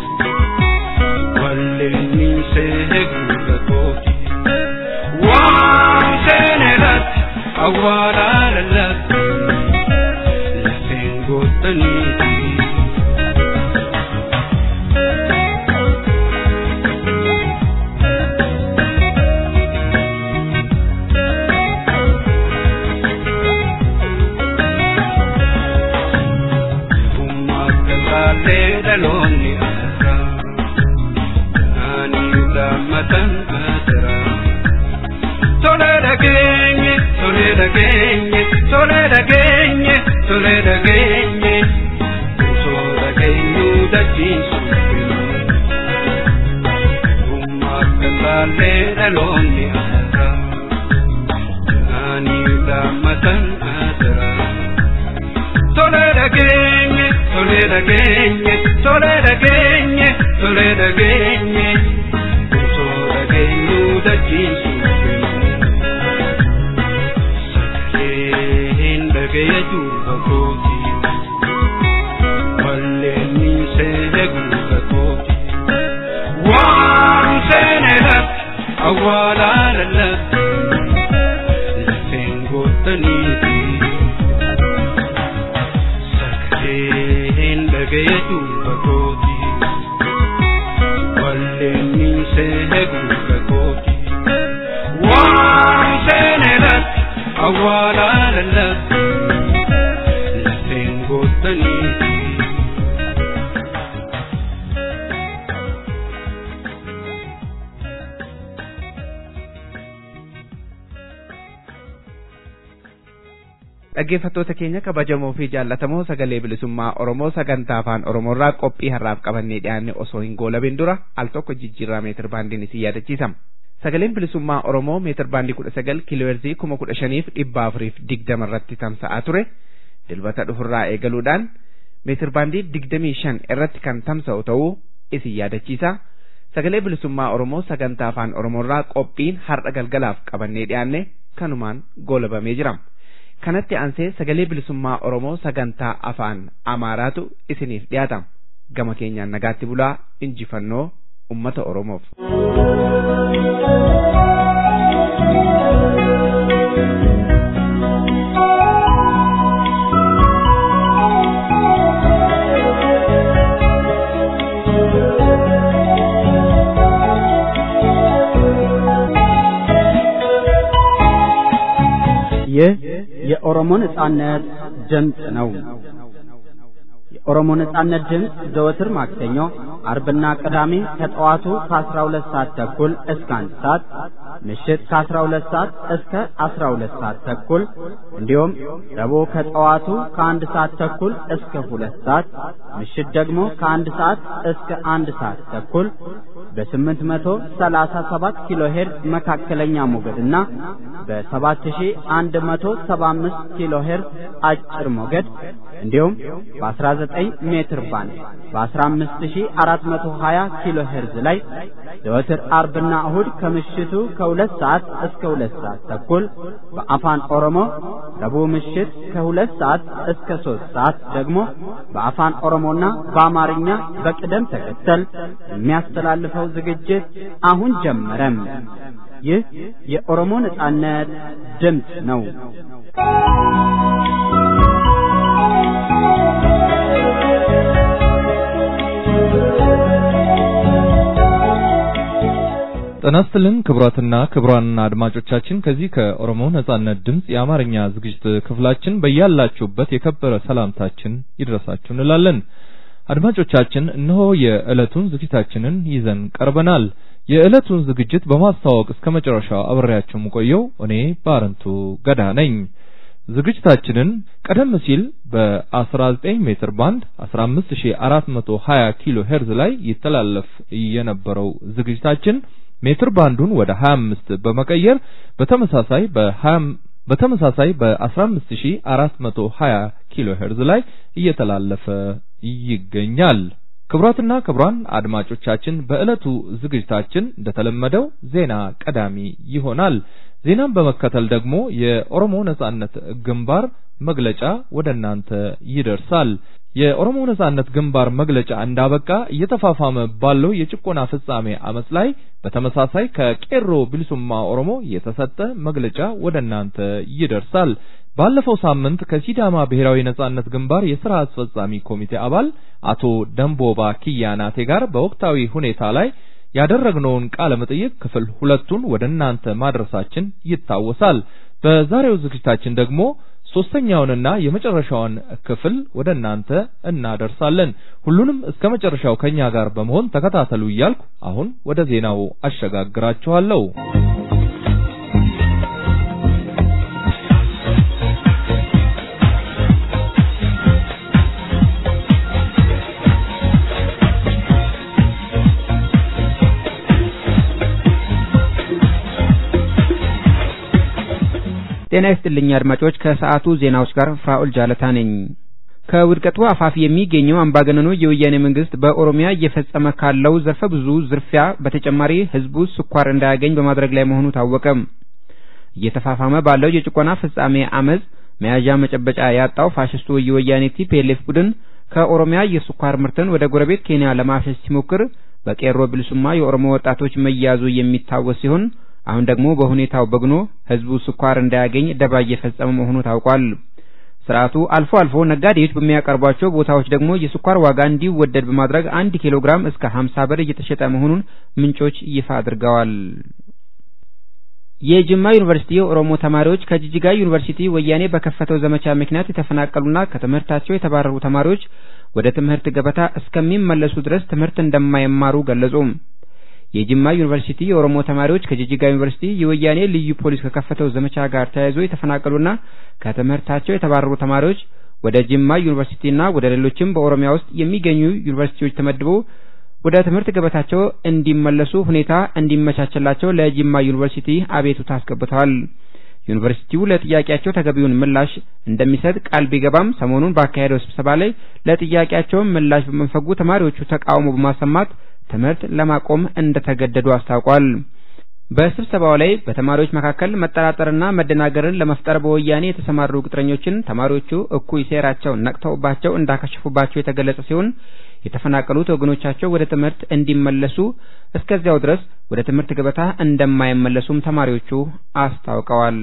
wallenni sehegu bakoti wan senedat awala lalab lefengo taniti loni asra ani damatan asra sole da genye sole da genye sole da genye sole da genye sole da genye da jinsu umma kallale da loni asra ani damatan asra sole da genye sole da genye sole da genye sole da genye sole da genye da jinsu sahin da geju bakoti wallenni sehegu bakoti wan senedat awala lalab lefengo taniti sahin da geju bakoti wallenni sehegu bakoti wan senedat awala lalab lefengo taniti dhaggeeffattoota keenya kabajamoo fi jaallatamoo sagalee bilisummaa Oromoo sagantaa afaan Oromoorraa qophii har'aaf qabannee dhiyaanne osoo hin goolabin dura al tokko jijjiirraa meetir baandiin isin yaadachiisama. Sagaleen bilisummaa Oromoo meetir baandii kudha sagal kiilooheerzii kuma kudha shaniif dhibba afuriif digdama irratti tamsa'aa ture. Dilbata dhufurraa eegaluudhaan meetir baandii digdamii shan irratti kan tamsa'u ta'uu isin yaadachiisa. Sagalee bilisummaa Oromoo sagantaa afaan Oromoorraa qophiin har'a galgalaaf qabannee dhiyaanne kanumaan goolabamee jira. Kanatti aansee sagalee bilisummaa Oromoo sagantaa afaan Amaaraatu isiniif dhiyaata. Gama keenyaan nagaatti bulaa injifannoo ummata Oromoof. ይህ የኦሮሞ ነጻነት ድምጽ ነው። የኦሮሞ ነጻነት ድምጽ ዘወትር ማክሰኞ፣ አርብና ቅዳሜ ከጠዋቱ ከአስራ ሁለት ሰዓት ተኩል እስከ አንድ ሰዓት፣ ምሽት ከአስራ ሁለት ሰዓት እስከ አስራ ሁለት ሰዓት ተኩል እንዲሁም ረቡዕ ከጠዋቱ ከአንድ ሰዓት ተኩል እስከ ሁለት ሰዓት፣ ምሽት ደግሞ ከአንድ ሰዓት እስከ አንድ ሰዓት ተኩል በስምንት መቶ ሰላሳ ሰባት ኪሎ ሄርዝ መካከለኛ ሞገድና በሰባት ሺህ አንድ መቶ ሰባ አምስት ኪሎ ሄርዝ አጭር ሞገድ እንዲሁም በአስራ ዘጠኝ ሜትር ባንድ በአስራ አምስት ሺህ አራት መቶ ሀያ ኪሎ ሄርዝ ላይ ዘወትር አርብና እሁድ ከምሽቱ ከሁለት ሰዓት እስከ ሁለት ሰዓት ተኩል በአፋን ኦሮሞ፣ ረቡዕ ምሽት ከሁለት ሰዓት እስከ ሶስት ሰዓት ደግሞ በአፋን ኦሮሞና በአማርኛ በቅደም ተከተል የሚያስተላልፈው ዝግጅት አሁን ጀመረም። ይህ የኦሮሞ ነጻነት ድምፅ ነው። ጤና ይስጥልን ክቡራትና ክቡራን አድማጮቻችን፣ ከዚህ ከኦሮሞ ነጻነት ድምፅ የአማርኛ ዝግጅት ክፍላችን በእያላችሁበት የከበረ ሰላምታችን ይድረሳችሁ እንላለን። አድማጮቻችን እነሆ የዕለቱን ዝግጅታችንን ይዘን ቀርበናል። የዕለቱን ዝግጅት በማስተዋወቅ እስከ መጨረሻው አብሬያችሁ ቆየው እኔ ባረንቱ ገዳ ነኝ። ዝግጅታችንን ቀደም ሲል በ19 ሜትር ባንድ አስራ አምስት ሺህ አራት መቶ ሀያ ኪሎ ሄርዝ ላይ ይተላለፍ የነበረው ዝግጅታችን ሜትር ባንዱን ወደ ሀያ አምስት በመቀየር በተመሳሳይ በ20 በተመሳሳይ በአስራ አምስት ሺህ አራት መቶ ሀያ ኪሎ ሄርዝ ላይ እየተላለፈ ይገኛል። ክቡራትና ክቡራን አድማጮቻችን በእለቱ ዝግጅታችን እንደተለመደው ዜና ቀዳሚ ይሆናል። ዜናን በመከተል ደግሞ የኦሮሞ ነጻነት ግንባር መግለጫ ወደናንተ ይደርሳል። የኦሮሞ ነጻነት ግንባር መግለጫ እንዳበቃ እየተፋፋመ ባለው የጭቆና ፍጻሜ አመጽ ላይ በተመሳሳይ ከቄሮ ብልሱማ ኦሮሞ የተሰጠ መግለጫ ወደናንተ ይደርሳል። ባለፈው ሳምንት ከሲዳማ ብሔራዊ ነጻነት ግንባር የሥራ አስፈጻሚ ኮሚቴ አባል አቶ ደንቦባ ኪያናቴ ጋር በወቅታዊ ሁኔታ ላይ ያደረግነውን ቃለ መጠይቅ ክፍል ሁለቱን ወደናንተ ማድረሳችን ይታወሳል። በዛሬው ዝግጅታችን ደግሞ ሶስተኛውንና የመጨረሻውን ክፍል ወደናንተ እናደርሳለን። ሁሉንም እስከ መጨረሻው ከኛ ጋር በመሆን ተከታተሉ እያልኩ አሁን ወደ ዜናው አሸጋግራችኋለሁ። ጤና ይስጥልኝ አድማጮች፣ ከሰዓቱ ዜናዎች ጋር ፍራኦል ጃለታ ነኝ። ከውድቀቱ አፋፍ የሚገኘው አምባገነኑ የወያኔ መንግስት በኦሮሚያ እየፈጸመ ካለው ዘርፈ ብዙ ዝርፊያ በተጨማሪ ህዝቡ ስኳር እንዳያገኝ በማድረግ ላይ መሆኑ ታወቀ። እየተፋፋመ ባለው የጭቆና ፍጻሜ አመጽ መያዣ መጨበጫ ያጣው ፋሽስቱ የወያኔ ቲፒኤልኤፍ ቡድን ከኦሮሚያ የስኳር ምርትን ወደ ጎረቤት ኬንያ ለማሸሽ ሲሞክር በቄሮ ብልሱማ የኦሮሞ ወጣቶች መያዙ የሚታወስ ሲሆን አሁን ደግሞ በሁኔታው በግኖ ህዝቡ ስኳር እንዳያገኝ ደባ እየፈጸመ መሆኑ ታውቋል። ስርዓቱ አልፎ አልፎ ነጋዴዎች በሚያቀርቧቸው ቦታዎች ደግሞ የስኳር ዋጋ እንዲወደድ በማድረግ አንድ ኪሎ ግራም እስከ ሀምሳ ብር እየተሸጠ መሆኑን ምንጮች ይፋ አድርገዋል። የጅማ ዩኒቨርሲቲ የኦሮሞ ተማሪዎች ከጂጂጋ ዩኒቨርሲቲ ወያኔ በከፈተው ዘመቻ ምክንያት የተፈናቀሉና ከትምህርታቸው የተባረሩ ተማሪዎች ወደ ትምህርት ገበታ እስከሚመለሱ ድረስ ትምህርት እንደማይማሩ ገለጹ። የጅማ ዩኒቨርሲቲ የኦሮሞ ተማሪዎች ከጂጂጋ ዩኒቨርሲቲ የወያኔ ልዩ ፖሊስ ከከፈተው ዘመቻ ጋር ተያይዞ የተፈናቀሉና ከትምህርታቸው የተባረሩ ተማሪዎች ወደ ጅማ ዩኒቨርሲቲና ወደ ሌሎችም በኦሮሚያ ውስጥ የሚገኙ ዩኒቨርሲቲዎች ተመድበው ወደ ትምህርት ገበታቸው እንዲመለሱ ሁኔታ እንዲመቻችላቸው ለጅማ ዩኒቨርሲቲ አቤቱታ አስገብተዋል። ዩኒቨርሲቲው ለጥያቄያቸው ተገቢውን ምላሽ እንደሚሰጥ ቃል ቢገባም ሰሞኑን ባካሄደው ስብሰባ ላይ ለጥያቄያቸው ምላሽ በመንፈጉ ተማሪዎቹ ተቃውሞ በማሰማት ትምህርት ለማቆም እንደተገደዱ አስታውቋል። በስብሰባው ላይ በተማሪዎች መካከል መጠራጠርና መደናገርን ለመፍጠር በወያኔ የተሰማሩ ቅጥረኞችን ተማሪዎቹ እኩይ ሴራቸውን ነቅተውባቸው እንዳከሸፉባቸው የተገለጸ ሲሆን የተፈናቀሉት ወገኖቻቸው ወደ ትምህርት እንዲመለሱ እስከዚያው ድረስ ወደ ትምህርት ገበታ እንደማይመለሱም ተማሪዎቹ አስታውቀዋል።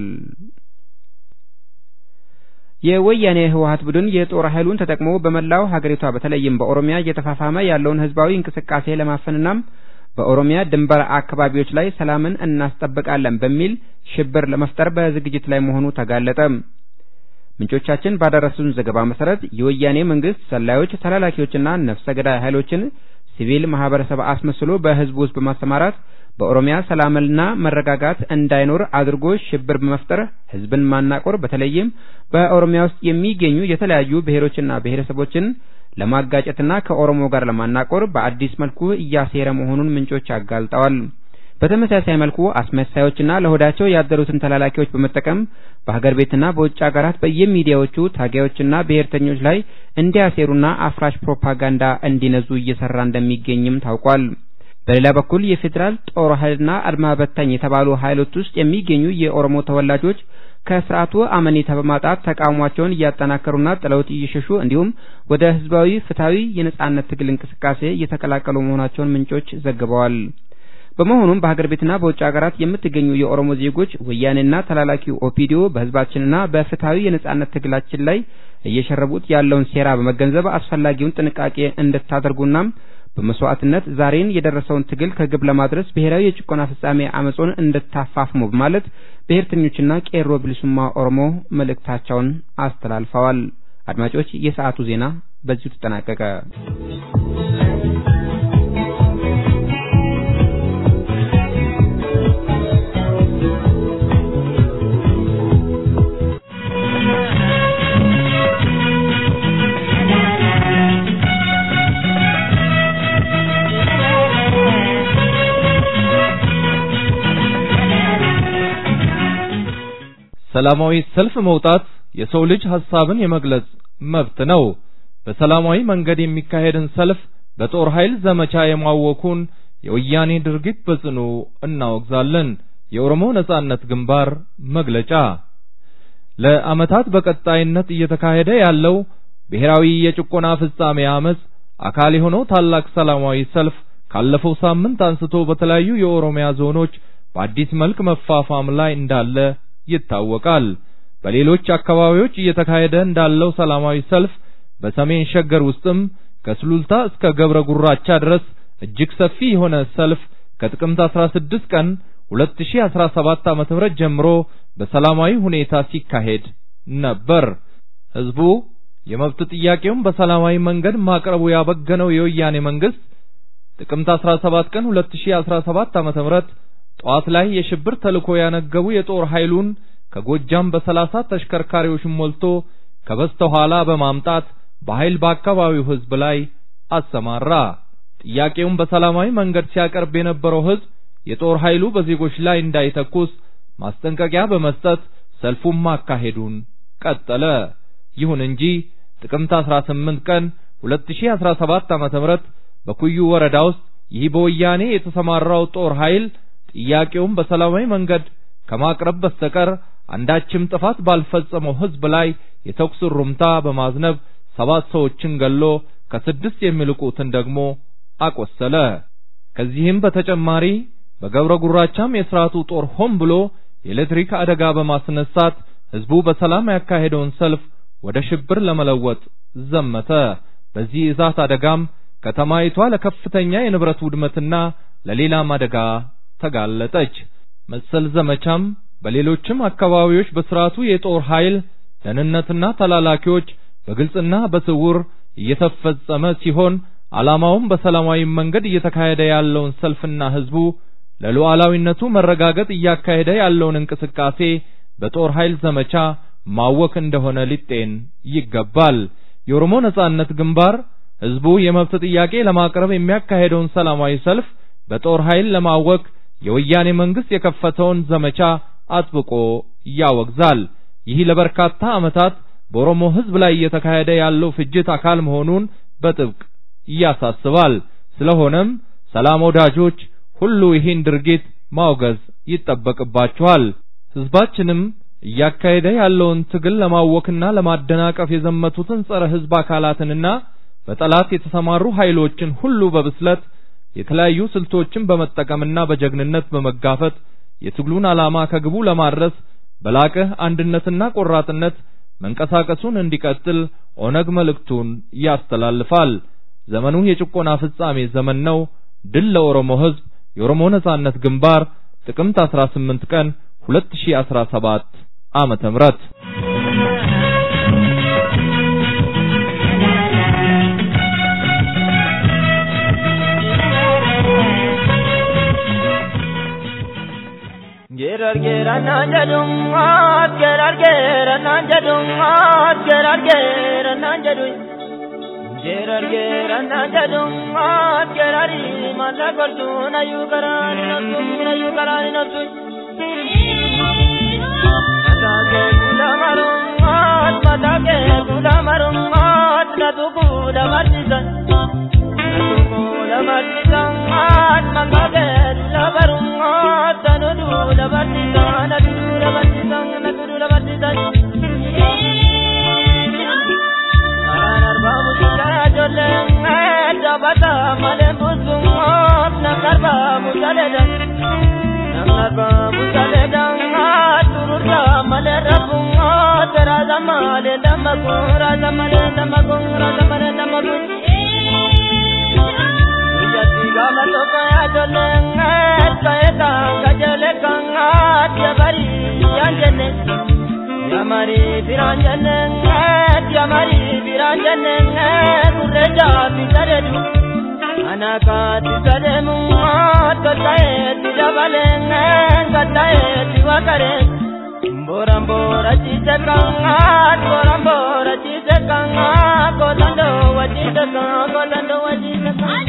የወያኔ ህወሓት ቡድን የጦር ኃይሉን ተጠቅሞ በመላው ሀገሪቷ በተለይም በኦሮሚያ እየተፋፋመ ያለውን ህዝባዊ እንቅስቃሴ ለማፈንና በኦሮሚያ ድንበር አካባቢዎች ላይ ሰላምን እናስጠብቃለን በሚል ሽብር ለመፍጠር በዝግጅት ላይ መሆኑ ተጋለጠ። ምንጮቻችን ባደረሱን ዘገባ መሰረት የወያኔ መንግስት ሰላዮች፣ ተላላኪዎችና ነፍሰ ገዳይ ኃይሎችን ሲቪል ማህበረሰብ አስመስሎ በህዝቡ ውስጥ በማሰማራት በኦሮሚያ ሰላምና መረጋጋት እንዳይኖር አድርጎ ሽብር በመፍጠር ህዝብን ማናቆር በተለይም በኦሮሚያ ውስጥ የሚገኙ የተለያዩ ብሔሮችና ብሔረሰቦችን ለማጋጨትና ከኦሮሞ ጋር ለማናቆር በአዲስ መልኩ እያሴረ መሆኑን ምንጮች አጋልጠዋል። በተመሳሳይ መልኩ አስመሳዮችና ለሆዳቸው ያደሩትን ተላላኪዎች በመጠቀም በሀገር ቤትና በውጭ ሀገራት በየሚዲያዎቹ ታጋዮችና ብሔርተኞች ላይ እንዲያሴሩና አፍራሽ ፕሮፓጋንዳ እንዲነዙ እየሰራ እንደሚገኝም ታውቋል። በሌላ በኩል የፌዴራል ጦር ኃይልና አድማ በታኝ የተባሉ ኃይሎች ውስጥ የሚገኙ የኦሮሞ ተወላጆች ከስርዓቱ አመኔታ በማጣት ተቃውሟቸውን እያጠናከሩና ጥለውት እየሸሹ እንዲሁም ወደ ህዝባዊ ፍትሃዊ የነጻነት ትግል እንቅስቃሴ እየተቀላቀሉ መሆናቸውን ምንጮች ዘግበዋል። በመሆኑም በሀገር ቤትና በውጭ ሀገራት የምትገኙ የኦሮሞ ዜጎች ወያኔና ተላላኪው ኦፒዲዮ በህዝባችንና በፍትሃዊ የነጻነት ትግላችን ላይ እየሸረቡት ያለውን ሴራ በመገንዘብ አስፈላጊውን ጥንቃቄ እንድታደርጉና በመስዋዕትነት ዛሬን የደረሰውን ትግል ከግብ ለማድረስ ብሔራዊ የጭቆና ፍጻሜ አመጾን እንድታፋፍሙ በማለት ብሔርተኞችና ቄሮ ብልሱማ ኦሮሞ መልእክታቸውን አስተላልፈዋል። አድማጮች፣ የሰዓቱ ዜና በዚሁ ተጠናቀቀ። ሰላማዊ ሰልፍ መውጣት የሰው ልጅ ሐሳብን የመግለጽ መብት ነው። በሰላማዊ መንገድ የሚካሄድን ሰልፍ በጦር ኃይል ዘመቻ የማወኩን የወያኔ ድርጊት በጽኑ እናወግዛለን። የኦሮሞ ነጻነት ግንባር መግለጫ። ለአመታት በቀጣይነት እየተካሄደ ያለው ብሔራዊ የጭቆና ፍጻሜ አመጽ አካል የሆነው ታላቅ ሰላማዊ ሰልፍ ካለፈው ሳምንት አንስቶ በተለያዩ የኦሮሚያ ዞኖች በአዲስ መልክ መፋፋም ላይ እንዳለ ይታወቃል። በሌሎች አካባቢዎች እየተካሄደ እንዳለው ሰላማዊ ሰልፍ በሰሜን ሸገር ውስጥም ከስሉልታ እስከ ገብረ ጉራቻ ድረስ እጅግ ሰፊ የሆነ ሰልፍ ከጥቅምት አስራ ስድስት ቀን ሁለት ሺህ አስራ ሰባት ዓመተ ምህረት ጀምሮ በሰላማዊ ሁኔታ ሲካሄድ ነበር። ህዝቡ የመብት ጥያቄውን በሰላማዊ መንገድ ማቅረቡ ያበገነው የወያኔ መንግስት ጥቅምት አስራ ሰባት ቀን ሁለት ሺህ አስራ ሰባት ዓመተ ምህረት ጧት ላይ የሽብር ተልኮ ያነገቡ የጦር ኃይሉን ከጎጃም በሰላሳ ተሽከርካሪዎች ሞልቶ ከበስተኋላ በማምጣት በኃይል በአካባቢው ህዝብ ላይ አሰማራ። ጥያቄውን በሰላማዊ መንገድ ሲያቀርብ የነበረው ህዝብ የጦር ኃይሉ በዜጎች ላይ እንዳይተኩስ ማስጠንቀቂያ በመስጠት ሰልፉን ማካሄዱን ቀጠለ። ይሁን እንጂ ጥቅምት አስራ ስምንት ቀን ሁለት ሺህ አስራ ሰባት ዓመተ ምህረት በኩዩ ወረዳ ውስጥ ይህ በወያኔ የተሰማራው ጦር ኃይል ጥያቄውን በሰላማዊ መንገድ ከማቅረብ በስተቀር አንዳችም ጥፋት ባልፈጸመው ህዝብ ላይ የተኩስ ሩምታ በማዝነብ ሰባት ሰዎችን ገሎ ከስድስት የሚልቁትን ደግሞ አቆሰለ። ከዚህም በተጨማሪ በገብረ ጉራቻም የስርዓቱ ጦር ሆን ብሎ የኤሌክትሪክ አደጋ በማስነሳት ህዝቡ በሰላም ያካሄደውን ሰልፍ ወደ ሽብር ለመለወጥ ዘመተ። በዚህ እሳት አደጋም ከተማይቷ ለከፍተኛ የንብረት ውድመትና ለሌላም አደጋ ተጋለጠች። መሰል ዘመቻም በሌሎችም አካባቢዎች በስርዓቱ የጦር ኃይል ደህንነትና ተላላኪዎች በግልጽና በስውር እየተፈጸመ ሲሆን ዓላማውም በሰላማዊ መንገድ እየተካሄደ ያለውን ሰልፍና ህዝቡ ለሉዓላዊነቱ መረጋገጥ እያካሄደ ያለውን እንቅስቃሴ በጦር ኃይል ዘመቻ ማወክ እንደሆነ ሊጤን ይገባል። የኦሮሞ ነጻነት ግንባር ህዝቡ የመብት ጥያቄ ለማቅረብ የሚያካሄደውን ሰላማዊ ሰልፍ በጦር ኃይል ለማወክ የወያኔ መንግስት የከፈተውን ዘመቻ አጥብቆ ያወግዛል። ይህ ለበርካታ ዓመታት በኦሮሞ ህዝብ ላይ እየተካሄደ ያለው ፍጅት አካል መሆኑን በጥብቅ ያሳስባል። ስለሆነም ሰላም ወዳጆች ሁሉ ይህን ድርጊት ማውገዝ ይጠበቅባቸዋል። ህዝባችንም እያካሄደ ያለውን ትግል ለማወክና ለማደናቀፍ የዘመቱትን ጸረ ህዝብ አካላትንና በጠላት የተሰማሩ ኃይሎችን ሁሉ በብስለት የተለያዩ ስልቶችን በመጠቀምና በጀግንነት በመጋፈጥ የትግሉን ዓላማ ከግቡ ለማድረስ በላቀ አንድነትና ቆራጥነት መንቀሳቀሱን እንዲቀጥል ኦነግ መልእክቱን ያስተላልፋል። ዘመኑ የጭቆና ፍጻሜ ዘመን ነው። ድል ለኦሮሞ ህዝብ። የኦሮሞ ነጻነት ግንባር ጥቅምት አስራ ስምንት ቀን ሁለት ሺህ አስራ ሰባት ዓመተ ምህረት Gerar gerar nanjadum at gerar gerar nanjadum at gerar gerar nanjadum Gerar gerar nanjadum at gerar mala gordu na yu karani nafsu na yu karani nafsu Matake kula marungat matake kula marungat na tu kula martisan na tu kula martisan matake kula marungat na tu kula martisan na tu kula martisan na tu kula martisan Babu jala joleng jabata male busung nangar babu jale dang nangar babu jale dang turur male rabung raja male damagu raja male damagu raja male damagu jati gama to kaya joleng kaya dang kajale kangat jabari yanjene Yamari biranjane Yamari biranjane Kureja bisaredu Anaka tisademu Katae tidabale Katae tiwakare Borambora chisekanga Borambora chisekanga Kotando wachisekanga Kotando wachisekanga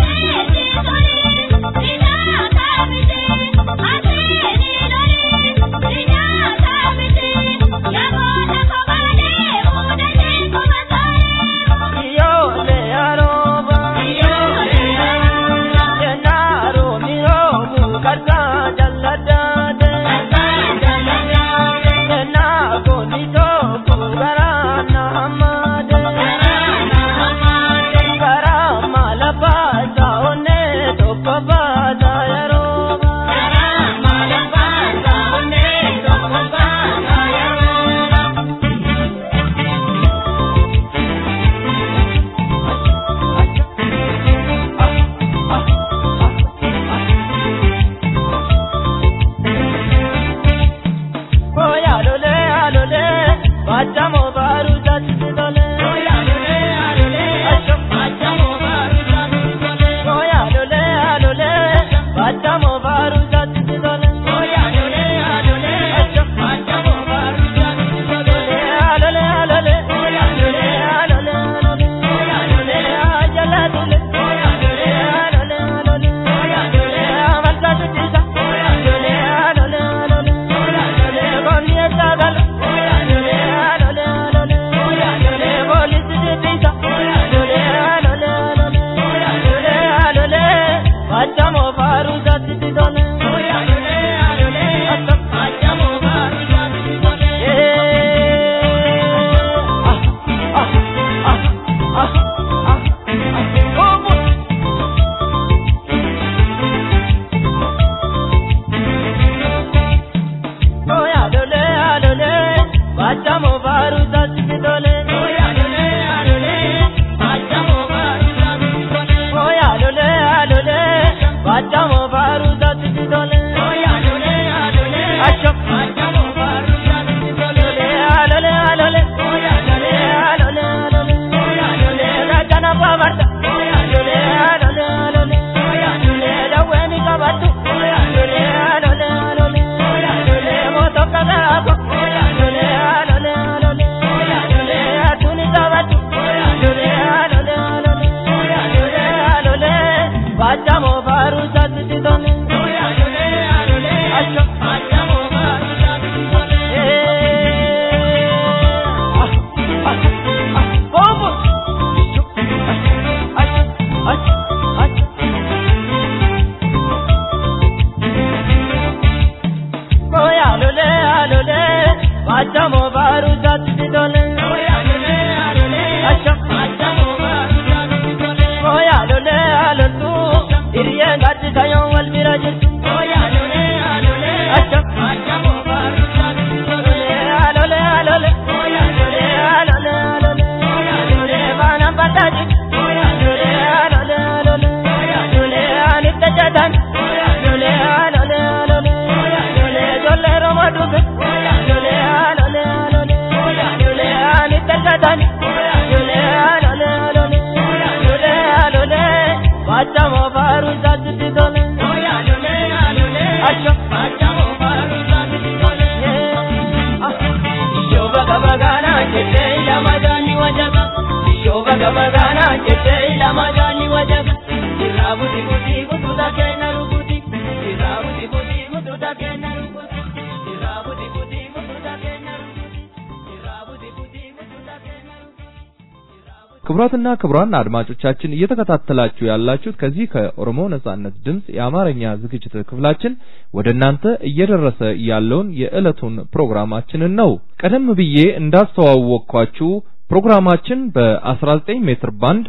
ክቡራትና ክቡራን አድማጮቻችን እየተከታተላችሁ ያላችሁት ከዚህ ከኦሮሞ ነጻነት ድምጽ የአማርኛ ዝግጅት ክፍላችን ወደ እናንተ እየደረሰ ያለውን የዕለቱን ፕሮግራማችንን ነው። ቀደም ብዬ እንዳስተዋወቅኳችሁ ፕሮግራማችን በ19 ሜትር ባንድ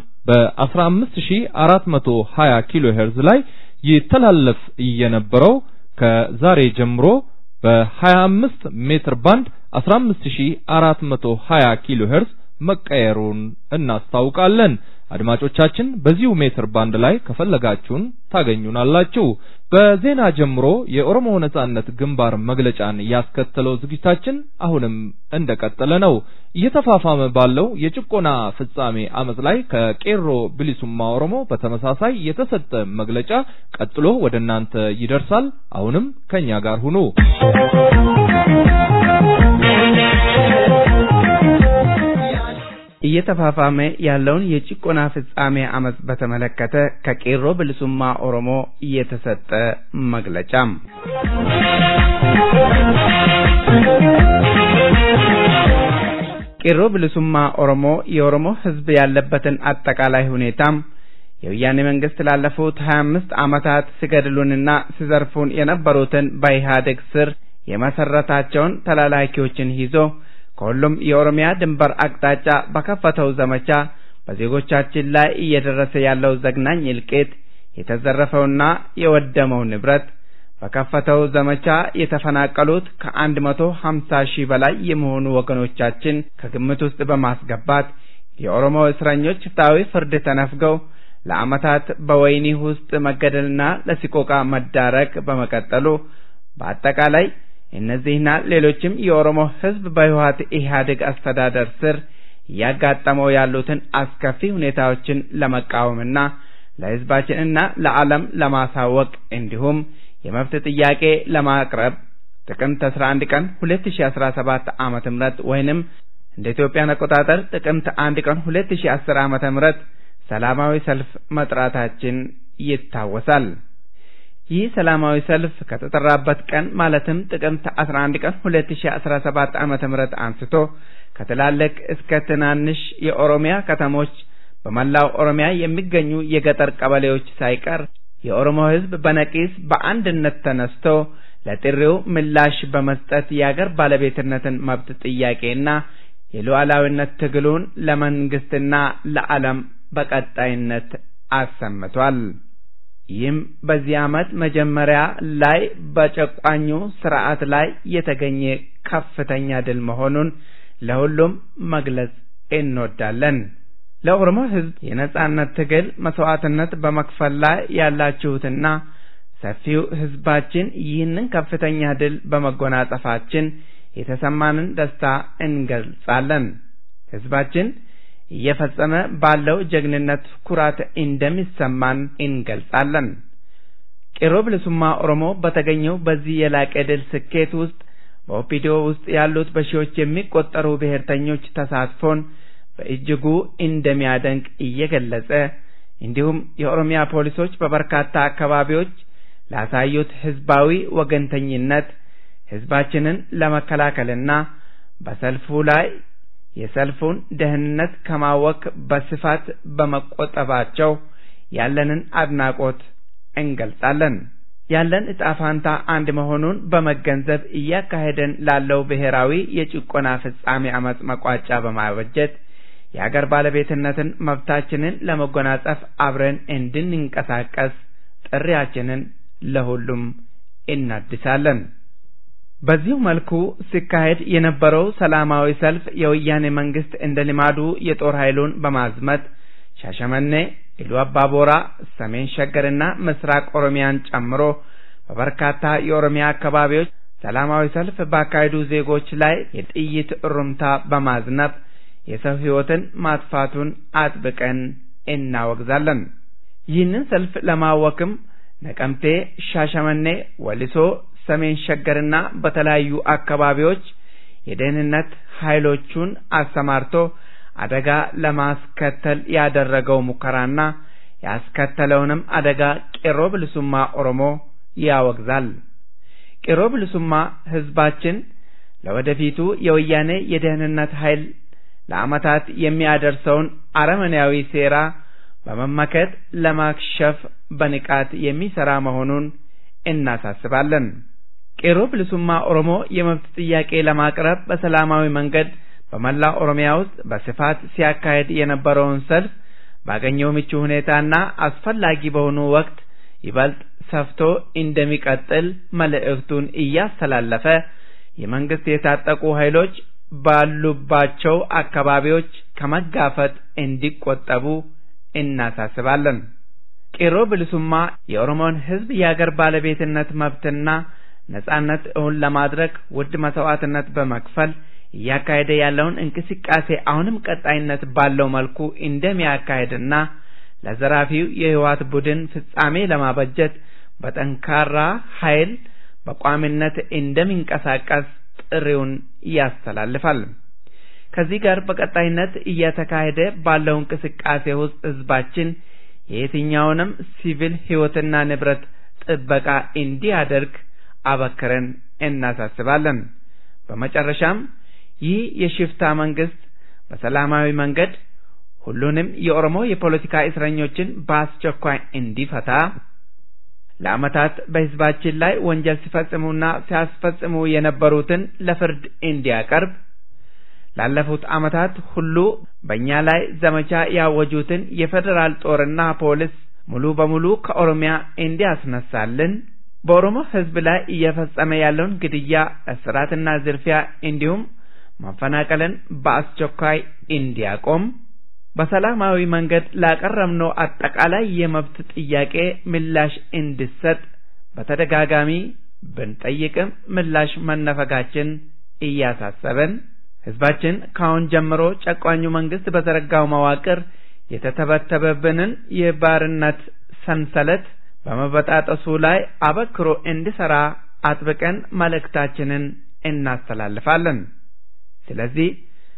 በ15420 ኪሎ ሄርዝ ላይ ይተላለፍ የነበረው ከዛሬ ጀምሮ በ25 ሜትር ባንድ አስራ አምስት ሺህ አራት መቶ ሀያ ኪሎ ሄርዝ መቀየሩን እናስታውቃለን። አድማጮቻችን በዚሁ ሜትር ባንድ ላይ ከፈለጋችሁን ታገኙናላችሁ። በዜና ጀምሮ የኦሮሞ ነጻነት ግንባር መግለጫን ያስከተለው ዝግጅታችን አሁንም እንደቀጠለ ነው። እየተፋፋመ ባለው የጭቆና ፍጻሜ አመጽ ላይ ከቄሮ ብሊሱማ ኦሮሞ በተመሳሳይ የተሰጠ መግለጫ ቀጥሎ ወደ እናንተ ይደርሳል። አሁንም ከኛ ጋር ሁኑ። እየተፋፋመ ያለውን የጭቆና ፍጻሜ አመጽ በተመለከተ ከቄሮ ብሊሱማ ኦሮሞ የተሰጠ መግለጫ። ቄሮ ብሊሱማ ኦሮሞ የኦሮሞ ህዝብ ያለበትን አጠቃላይ ሁኔታም የወያኔ መንግስት ላለፉት ሀያ አምስት አመታት ሲገድሉንና ሲዘርፉን የነበሩትን በኢህአዴግ ስር የመሰረታቸውን ተላላኪዎችን ይዞ ከሁሉም የኦሮሚያ ድንበር አቅጣጫ በከፈተው ዘመቻ በዜጎቻችን ላይ እየደረሰ ያለው ዘግናኝ እልቂት፣ የተዘረፈውና የወደመው ንብረት፣ በከፈተው ዘመቻ የተፈናቀሉት ከአንድ መቶ ሀምሳ ሺህ በላይ የሚሆኑ ወገኖቻችን ከግምት ውስጥ በማስገባት የኦሮሞ እስረኞች ፍትሃዊ ፍርድ ተነፍገው ለአመታት በወህኒ ውስጥ መገደልና ለስቆቃ መዳረግ በመቀጠሉ በአጠቃላይ እነዚህና ሌሎችም የኦሮሞ ህዝብ በህወሓት ኢህአዴግ አስተዳደር ስር ያጋጠመው ያሉትን አስከፊ ሁኔታዎችን ለመቃወምና ለህዝባችንና ለዓለም ለማሳወቅ እንዲሁም የመብት ጥያቄ ለማቅረብ ጥቅምት አስራ አንድ ቀን ሁለት ሺህ አስራ ሰባት ዓመተ ምህረት ወይንም እንደ ኢትዮጵያ አቆጣጠር ጥቅምት አንድ ቀን ሁለት ሺህ አስር ዓመተ ምህረት ሰላማዊ ሰልፍ መጥራታችን ይታወሳል። ይህ ሰላማዊ ሰልፍ ከተጠራበት ቀን ማለትም ጥቅምት አስራ አንድ ቀን ሁለት ሺህ አስራ ሰባት ዓመተ ምህረት አንስቶ ከትላልቅ እስከ ትናንሽ የኦሮሚያ ከተሞች በመላው ኦሮሚያ የሚገኙ የገጠር ቀበሌዎች ሳይቀር የኦሮሞ ህዝብ በነቂስ በአንድነት ተነስቶ ለጥሪው ምላሽ በመስጠት የአገር ባለቤትነትን መብት ጥያቄና የሉዓላዊነት ትግሉን ለመንግስትና ለዓለም በቀጣይነት አሰምቷል። ይህም በዚህ ዓመት መጀመሪያ ላይ በጨቋኙ ስርዓት ላይ የተገኘ ከፍተኛ ድል መሆኑን ለሁሉም መግለጽ እንወዳለን። ለኦሮሞ ህዝብ የነጻነት ትግል መስዋዕትነት በመክፈል ላይ ያላችሁትና ሰፊው ህዝባችን ይህንን ከፍተኛ ድል በመጎናጸፋችን የተሰማንን ደስታ እንገልጻለን። ህዝባችን እየፈጸመ ባለው ጀግንነት ኩራት እንደሚሰማን እንገልጻለን። ቄሮ ብሊሱማ ኦሮሞ በተገኘው በዚህ የላቀ ድል ስኬት ውስጥ በኦፒዲዮ ውስጥ ያሉት በሺዎች የሚቆጠሩ ብሔርተኞች ተሳትፎን በእጅጉ እንደሚያደንቅ እየገለጸ እንዲሁም የኦሮሚያ ፖሊሶች በበርካታ አካባቢዎች ላሳዩት ህዝባዊ ወገንተኝነት ህዝባችንን ለመከላከልና በሰልፉ ላይ የሰልፉን ደህንነት ከማወክ በስፋት በመቆጠባቸው ያለንን አድናቆት እንገልጻለን። ያለን ዕጣ ፋንታ አንድ መሆኑን በመገንዘብ እያካሄደን ላለው ብሔራዊ የጭቆና ፍጻሜ አመጽ መቋጫ በማበጀት የአገር ባለቤትነትን መብታችንን ለመጎናጸፍ አብረን እንድንንቀሳቀስ ጥሪያችንን ለሁሉም እናድሳለን። በዚሁ መልኩ ሲካሄድ የነበረው ሰላማዊ ሰልፍ የወያኔ መንግስት እንደ ልማዱ የጦር ኃይሉን በማዝመት ሻሸመኔ፣ ኢሉ አባቦራ፣ ሰሜን ሸገርና ምስራቅ ኦሮሚያን ጨምሮ በበርካታ የኦሮሚያ አካባቢዎች ሰላማዊ ሰልፍ ባካሄዱ ዜጎች ላይ የጥይት ሩምታ በማዝነብ የሰው ህይወትን ማጥፋቱን አጥብቀን እናወግዛለን። ይህንን ሰልፍ ለማወክም ነቀምቴ፣ ሻሸመኔ፣ ወሊሶ፣ ሰሜን ሸገርና በተለያዩ አካባቢዎች የደህንነት ኃይሎቹን አሰማርቶ አደጋ ለማስከተል ያደረገው ሙከራና ያስከተለውንም አደጋ ቄሮ ብሊሱማ ኦሮሞ ያወግዛል። ቄሮ ብሊሱማ ህዝባችን ለወደፊቱ የወያኔ የደህንነት ኃይል ለዓመታት የሚያደርሰውን አረመኔያዊ ሴራ በመመከት ለማክሸፍ በንቃት የሚሰራ መሆኑን እናሳስባለን። ቄሮ ብልሱማ ኦሮሞ የመብት ጥያቄ ለማቅረብ በሰላማዊ መንገድ በመላ ኦሮሚያ ውስጥ በስፋት ሲያካሄድ የነበረውን ሰልፍ ባገኘው ምቹ ሁኔታና አስፈላጊ በሆኑ ወቅት ይበልጥ ሰፍቶ እንደሚቀጥል መልእክቱን እያስተላለፈ የመንግስት የታጠቁ ኃይሎች ባሉባቸው አካባቢዎች ከመጋፈጥ እንዲቆጠቡ እናሳስባለን። ቄሮ ብልሱማ የኦሮሞን ሕዝብ የአገር ባለቤትነት መብትና ነጻነት እውን ለማድረግ ውድ መስዋዕትነት በመክፈል እያካሄደ ያለውን እንቅስቃሴ አሁንም ቀጣይነት ባለው መልኩ እንደሚያካሄድና ለዘራፊው የህወሓት ቡድን ፍጻሜ ለማበጀት በጠንካራ ኃይል በቋሚነት እንደሚንቀሳቀስ ጥሪውን ያስተላልፋል። ከዚህ ጋር በቀጣይነት እየተካሄደ ባለው እንቅስቃሴ ውስጥ ህዝባችን የየትኛውንም ሲቪል ህይወትና ንብረት ጥበቃ እንዲያደርግ አበክረን እናሳስባለን። በመጨረሻም ይህ የሽፍታ መንግስት በሰላማዊ መንገድ ሁሉንም የኦሮሞ የፖለቲካ እስረኞችን በአስቸኳይ እንዲፈታ፣ ለዓመታት በህዝባችን ላይ ወንጀል ሲፈጽሙና ሲያስፈጽሙ የነበሩትን ለፍርድ እንዲያቀርብ፣ ላለፉት ዓመታት ሁሉ በእኛ ላይ ዘመቻ ያወጁትን የፌደራል ጦርና ፖሊስ ሙሉ በሙሉ ከኦሮሚያ እንዲያስነሳልን፣ በኦሮሞ ህዝብ ላይ እየፈጸመ ያለውን ግድያ፣ እስራትና ዝርፊያ እንዲሁም ማፈናቀልን በአስቸኳይ እንዲያቆም፣ በሰላማዊ መንገድ ላቀረብነው አጠቃላይ የመብት ጥያቄ ምላሽ እንዲሰጥ በተደጋጋሚ ብንጠይቅም ምላሽ መነፈጋችን እያሳሰበን ህዝባችን ካሁን ጀምሮ ጨቋኙ መንግስት በዘረጋው መዋቅር የተተበተበብንን የባርነት ሰንሰለት በመበጣጠሱ ላይ አበክሮ እንዲሰራ አጥብቀን መልእክታችንን እናስተላልፋለን። ስለዚህ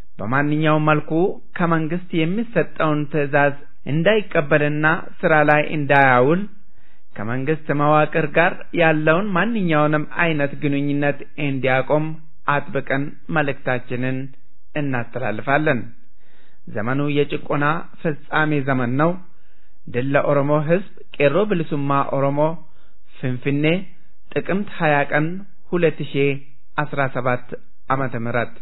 በማንኛውም መልኩ ከመንግስት የሚሰጠውን ትዕዛዝ እንዳይቀበልና ስራ ላይ እንዳያውል ከመንግስት መዋቅር ጋር ያለውን ማንኛውንም አይነት ግንኙነት እንዲያቆም አጥብቀን መልእክታችንን እናስተላልፋለን። ዘመኑ የጭቆና ፍጻሜ ዘመን ነው። ድል ለኦሮሞ ህዝብ። ቄሮ ብልሱማ ኦሮሞ፣ ፍንፍኔ፣ ጥቅምት ሀያ ቀን ሁለት ሺህ አስራ ሰባት ዓመተ ምህረት።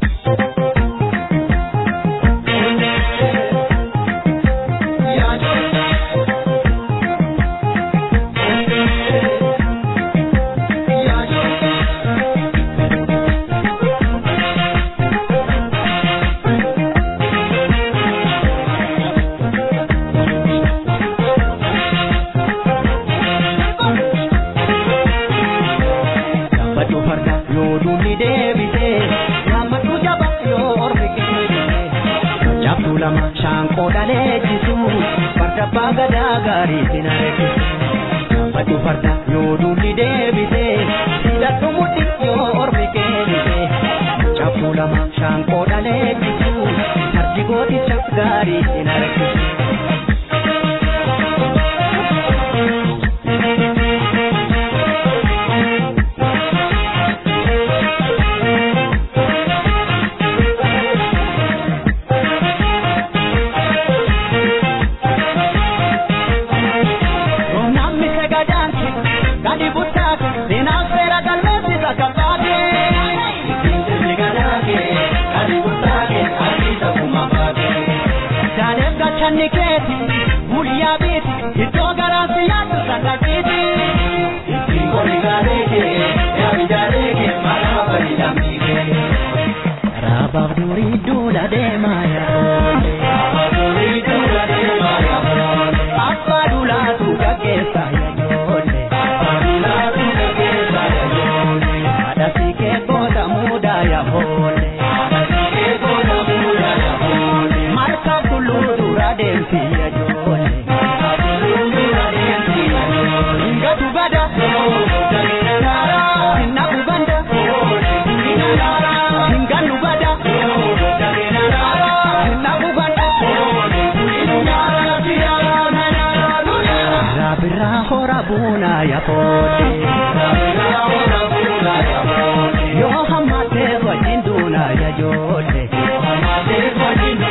Yo hamate wajinduna ya jole, yo hamate wajinduna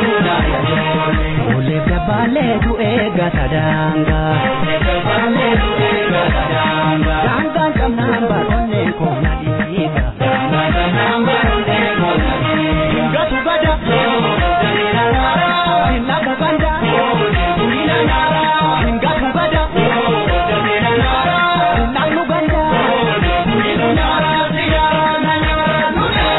du ega tadanga Kafale du ega tadanga Danga kamna baronne kona diga Danga kamna baronne kona diga Gatu gada Dalila nara Inaga ganda Dalila nara Gatu gada Dalila nara Inaga ganda Dalila nara Ziyara nara nara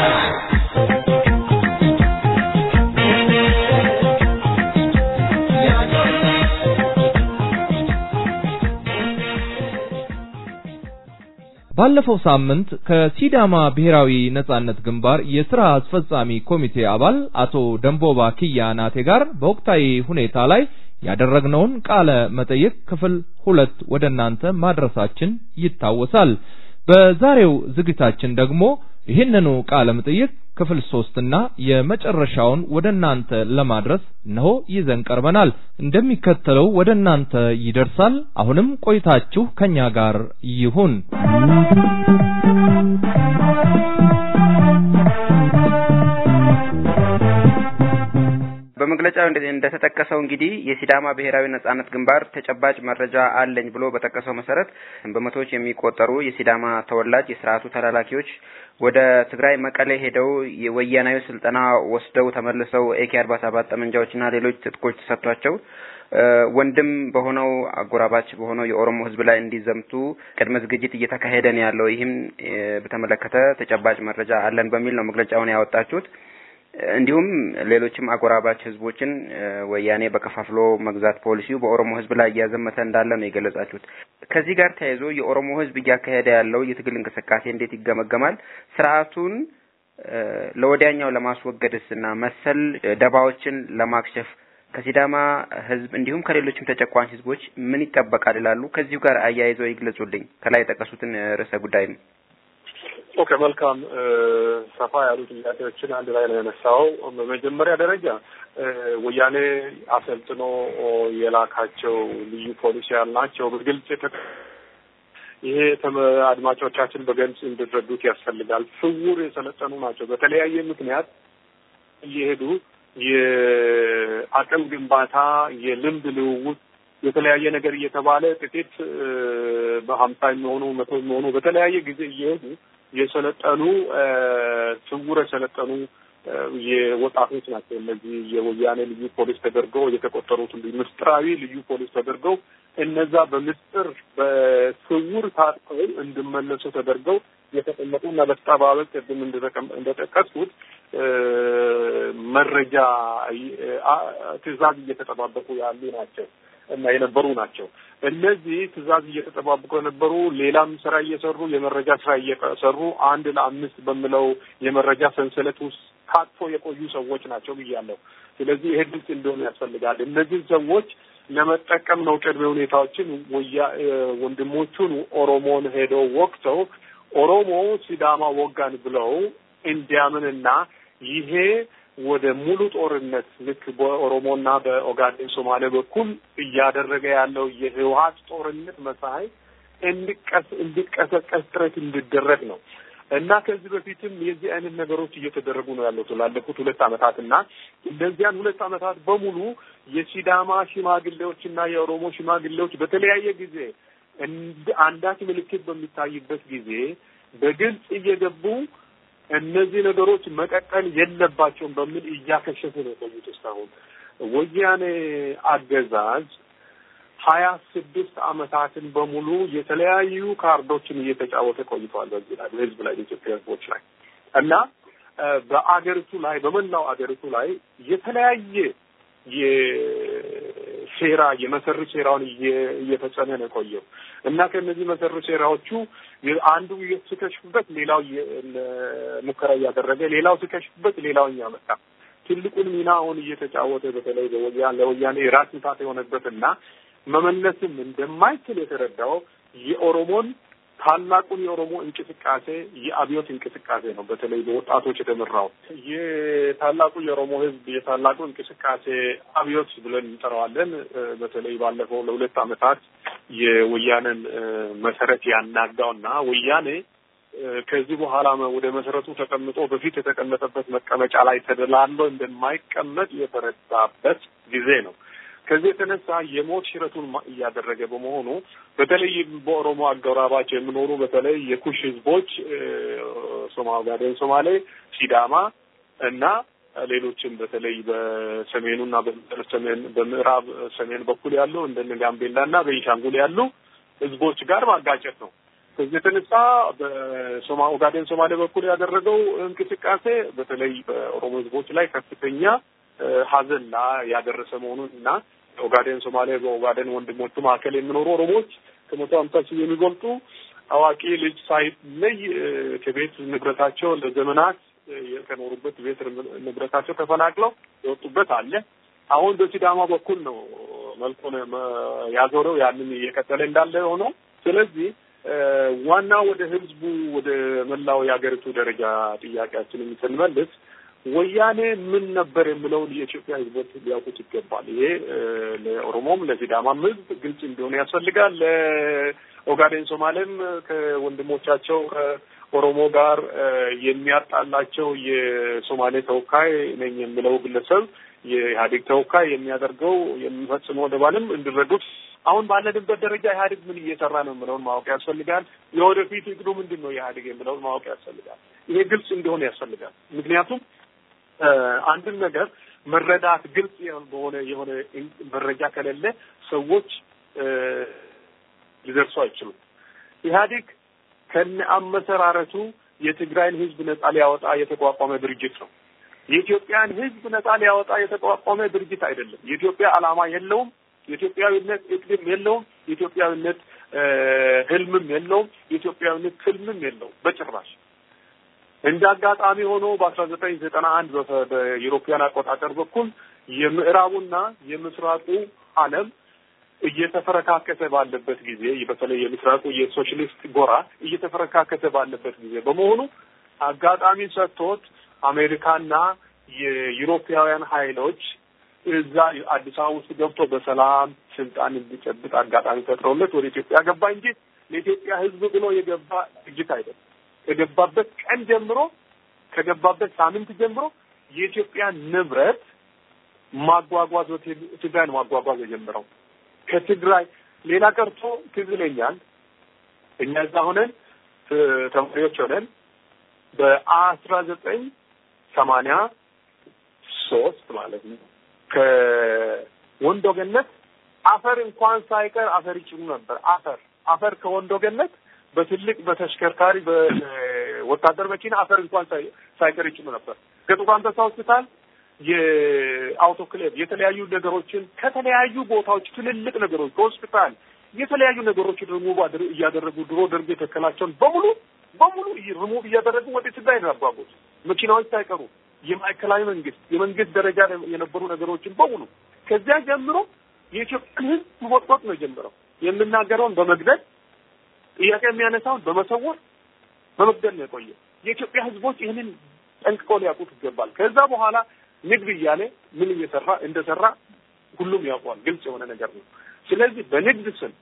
ባለፈው ሳምንት ከሲዳማ ብሔራዊ ነጻነት ግንባር የሥራ አስፈጻሚ ኮሚቴ አባል አቶ ደንቦባ ኪያናቴ ጋር በወቅታዊ ሁኔታ ላይ ያደረግነውን ቃለ መጠይቅ ክፍል ሁለት ወደናንተ ማድረሳችን ይታወሳል። በዛሬው ዝግጅታችን ደግሞ ይህንኑ ቃለ መጠይቅ ክፍል ሶስት እና የመጨረሻውን ወደናንተ ለማድረስ ነው ይዘን ቀርበናል። እንደሚከተለው ወደናንተ ይደርሳል። አሁንም ቆይታችሁ ከኛ ጋር ይሁን። በመግለጫው እንደተጠቀሰው እንግዲህ የሲዳማ ብሔራዊ ነጻነት ግንባር ተጨባጭ መረጃ አለኝ ብሎ በተጠቀሰው መሰረት በመቶዎች የሚቆጠሩ የሲዳማ ተወላጅ የሥርዓቱ ተላላኪዎች ወደ ትግራይ መቀሌ ሄደው የወያናዊ ስልጠና ወስደው ተመልሰው ኤኬ አርባ ሰባት ጠመንጃዎችና ሌሎች ትጥቆች ተሰጥቷቸው ወንድም በሆነው አጎራባች በሆነው የኦሮሞ ህዝብ ላይ እንዲዘምቱ ቅድመ ዝግጅት እየተካሄደ ነው ያለው። ይህም በተመለከተ ተጨባጭ መረጃ አለን በሚል ነው መግለጫውን ያወጣችሁት። እንዲሁም ሌሎችም አጎራባች ህዝቦችን ወያኔ በከፋፍሎ መግዛት ፖሊሲው በኦሮሞ ህዝብ ላይ ያዘመተ እንዳለ ነው የገለጻችሁት። ከዚህ ጋር ተያይዞ የኦሮሞ ህዝብ እያካሄደ ያለው የትግል እንቅስቃሴ እንዴት ይገመገማል? ስርዓቱን ለወዲያኛው ለማስወገድስና መሰል ደባዎችን ለማክሸፍ ከሲዳማ ህዝብ እንዲሁም ከሌሎችም ተጨቋኝ ህዝቦች ምን ይጠበቃል ይላሉ? ከዚሁ ጋር አያይዘው ይግለጹልኝ። ከላይ የጠቀሱትን ርዕሰ ጉዳይ ነው። ኦኬ መልካም ሰፋ ያሉ ጥያቄዎችን አንድ ላይ ነው ያነሳው። በመጀመሪያ ደረጃ ወያኔ አሰልጥኖ የላካቸው ልዩ ፖሊስ ያላቸው በግልጽ ይሄ አድማጮቻችን በግልጽ እንዲረዱት ያስፈልጋል። ስውር የሰለጠኑ ናቸው። በተለያየ ምክንያት እየሄዱ የአቅም ግንባታ የልምድ ልውውጥ የተለያየ ነገር እየተባለ ጥቂት በሀምሳ የሚሆኑ መቶ የሚሆኑ በተለያየ ጊዜ እየሄዱ የሰለጠኑ ስውር የሰለጠኑ የወጣቶች ናቸው። እነዚህ የወያኔ ልዩ ፖሊስ ተደርገው የተቆጠሩት ምስጢራዊ ልዩ ፖሊስ ተደርገው እነዛ በምስጢር በስውር ታጥቀው እንዲመለሱ ተደርገው የተቀመጡና በተጣባበቅ ቅድም እንደጠቀስኩት መረጃ ትዕዛዝ እየተጠባበቁ ያሉ ናቸው እና የነበሩ ናቸው። እነዚህ ትዕዛዝ እየተጠባበቁ የነበሩ ሌላም ስራ እየሰሩ የመረጃ ስራ እየሰሩ አንድ ለአምስት በሚለው የመረጃ ሰንሰለት ውስጥ ታጥፎ የቆዩ ሰዎች ናቸው ብያለሁ። ስለዚህ ይሄ ግልጽ እንደሆነ ያስፈልጋል። እነዚህ ሰዎች ለመጠቀም ነው ቅድመ ሁኔታዎችን ወንድሞቹን ኦሮሞን ሄደው ወቅተው ኦሮሞ ሲዳማ ወጋን ብለው እንዲያምንና ይሄ ወደ ሙሉ ጦርነት ልክ በኦሮሞና በኦጋዴን ሶማሌ በኩል እያደረገ ያለው የህወሓት ጦርነት መሳይ እንዲቀስ እንዲቀሰቀስ ጥረት እንዲደረግ ነው እና ከዚህ በፊትም የዚህ አይነት ነገሮች እየተደረጉ ነው ያሉት ላለፉት ሁለት አመታትና እንደዚያን ሁለት አመታት በሙሉ የሲዳማ ሽማግሌዎችና የኦሮሞ ሽማግሌዎች በተለያየ ጊዜ አንዳች ምልክት በሚታይበት ጊዜ በግልጽ እየገቡ እነዚህ ነገሮች መቀጠል የለባቸውም በሚል እያከሸፉ ነው ቆይቶ እስካሁን ወያኔ አገዛዝ ሀያ ስድስት አመታትን በሙሉ የተለያዩ ካርዶችን እየተጫወተ ቆይቷል። በዚህ ላይ በህዝብ ላይ በኢትዮጵያ ህዝቦች ላይ እና በአገሪቱ ላይ በመላው አገሪቱ ላይ የተለያየ የሴራ የመሰረት ሴራውን እየፈጸመ ነው ቆየው እና ከነዚህ መሰረት ሴራዎቹ አንዱ የተከሽፈበት ሌላው ሙከራ ያደረገ ሌላው ተከሽፈበት ሌላው ያመጣ ትልቁን ሚና አሁን እየተጫወተ በተለይ በወያኔ ለወያኔ ራስ ምታት የሆነበትና መመለስም እንደማይችል የተረዳው የኦሮሞን ታላቁን የኦሮሞ እንቅስቃሴ የአብዮት እንቅስቃሴ ነው። በተለይ በወጣቶች የተመራው የታላቁ የኦሮሞ ህዝብ የታላቁ እንቅስቃሴ አብዮት ብለን እንጠራዋለን። በተለይ ባለፈው ለሁለት አመታት የወያኔን መሰረት ያናጋውና ወያኔ ከዚህ በኋላ ወደ መሰረቱ ተቀምጦ በፊት የተቀመጠበት መቀመጫ ላይ ተደላሎ እንደማይቀመጥ የተረዳበት ጊዜ ነው። ከዚህ የተነሳ የሞት ሽረቱን እያደረገ በመሆኑ በተለይ በኦሮሞ አጎራባች የሚኖሩ በተለይ የኩሽ ህዝቦች ሶማሌ ሶማሌ ሲዳማ እና ሌሎችም በተለይ በሰሜኑና በሰሜን በምዕራብ ሰሜን በኩል ያሉ እንደ ጋምቤላና ቤንሻንጉል ያሉ ህዝቦች ጋር ማጋጨት ነው። ከዚህ የተነሳ በሶማ ኦጋዴን ሶማሌ በኩል ያደረገው እንቅስቃሴ በተለይ በኦሮሞ ህዝቦች ላይ ከፍተኛ ሀዘን ያደረሰ መሆኑንና ኦጋዴን ሶማሌ በኦጋዴን ወንድሞቹ ማከለ የሚኖሩ ኦሮሞዎች ከመቶ ሃምሳ ሺህ የሚበልጡ አዋቂ ልጅ ሳይለይ ከቤት ንብረታቸው ለዘመናት የከኖሩበት ቤት ንብረታቸው ተፈናቅለው የወጡበት አለ። አሁን በሲዳማ በኩል ነው መልኩን ያዞረው ያንን እየቀጠለ እንዳለ ሆኖ ስለዚህ ዋና ወደ ህዝቡ ወደ መላው ያገሪቱ ደረጃ ጥያቄያችንን ስንመልስ ወያኔ ምን ነበር የሚለው የኢትዮጵያ ህዝቦች ሊያውቁት ይገባል። ይሄ ለኦሮሞም ለሲዳማም ህዝብ ግልጽ እንዲሆን ያስፈልጋል። ለኦጋዴን ሶማሌም ከወንድሞቻቸው ከኦሮሞ ጋር የሚያጣላቸው የሶማሌ ተወካይ ነኝ የሚለው ግለሰብ የኢህአዴግ ተወካይ የሚያደርገው የሚፈጽመው ደባልም እንዲረዱት አሁን ባለንበት ደረጃ ኢህአዴግ ምን እየሰራ ነው የሚለውን ማወቅ ያስፈልጋል። የወደፊት እቅዱ ምንድነው ኢህአዴግ የሚለውን ማወቅ ያስፈልጋል። ይሄ ግልጽ እንዲሆን ያስፈልጋል። ምክንያቱም አንድን ነገር መረዳት ግልጽ የሆነ የሆነ መረጃ ከሌለ ሰዎች ሊደርሱ አይችሉም። ኢህአዴግ ከነአመሰራረቱ የትግራይን ህዝብ ነጻ ሊያወጣ የተቋቋመ ድርጅት ነው። የኢትዮጵያን ህዝብ ነጻ ሊያወጣ የተቋቋመ ድርጅት አይደለም። የኢትዮጵያ ዓላማ የለውም። የኢትዮጵያዊነት እቅድም የለውም። የኢትዮጵያዊነት ህልምም የለውም። የኢትዮጵያዊነት ህልምም የለውም በጭራሽ። እንደ አጋጣሚ ሆኖ በአስራ ዘጠኝ ዘጠና አንድ በዩሮፒያን አቆጣጠር በኩል የምዕራቡና የምስራቁ ዓለም እየተፈረካከተ ባለበት ጊዜ በተለይ የምስራቁ የሶሻሊስት ጎራ እየተፈረካከተ ባለበት ጊዜ በመሆኑ አጋጣሚ ሰጥቶት አሜሪካና የዩሮፒያውያን ኃይሎች እዛ አዲስ አበባ ውስጥ ገብቶ በሰላም ስልጣን እንዲጨብጥ አጋጣሚ ፈጥሮለት ወደ ኢትዮጵያ ገባ እንጂ ለኢትዮጵያ ህዝብ ብሎ የገባ ድርጅት አይደለም። ከገባበት ቀን ጀምሮ ከገባበት ሳምንት ጀምሮ የኢትዮጵያ ንብረት ማጓጓዝ ትግራይን ማጓጓዝ የጀመረው ከትግራይ ሌላ ቀርቶ ትዝ ይለኛል እኛ እዛ ሆነን ተማሪዎች ሆነን በአስራ ዘጠኝ ሰማንያ ሶስት ማለት ነው ከወንዶ ገነት አፈር እንኳን ሳይቀር አፈር ይጭኑ ነበር። አፈር አፈር ከወንዶ ገነት በትልቅ በተሽከርካሪ በወታደር መኪና አፈር እንኳን ሳይቀር ይጭኑ ነበር። ከጡቃን ተሳውስታል የአውቶክሌቭ የተለያዩ ነገሮችን ከተለያዩ ቦታዎች ትልልቅ ነገሮች ከሆስፒታል የተለያዩ ነገሮች ሪሙቭ እያደረጉ ድሮ ደርግ የተከላቸውን በሙሉ በሙሉ ሪሙቭ እያደረጉ ወደ ትግራይ ያጓጓዙ መኪናዎች ሳይቀሩ የማዕከላዊ መንግስት የመንግስት ደረጃ የነበሩ ነገሮችን በሙሉ ከዚያ ጀምሮ የኢትዮጵያ ህዝብ ወጥወጥ ነው ጀምረው የምናገረውን በመግደል ጥያቄ የሚያነሳውን በመሰወር በመግደል ነው የቆየው። የኢትዮጵያ ህዝቦች ይህንን ጠንቅቆ ሊያውቁት ይገባል። ከዛ በኋላ ንግድ እያለ ምን እየሰራ እንደሰራ ሁሉም ያውቃል። ግልጽ የሆነ ነገር ነው። ስለዚህ በንግድ ስም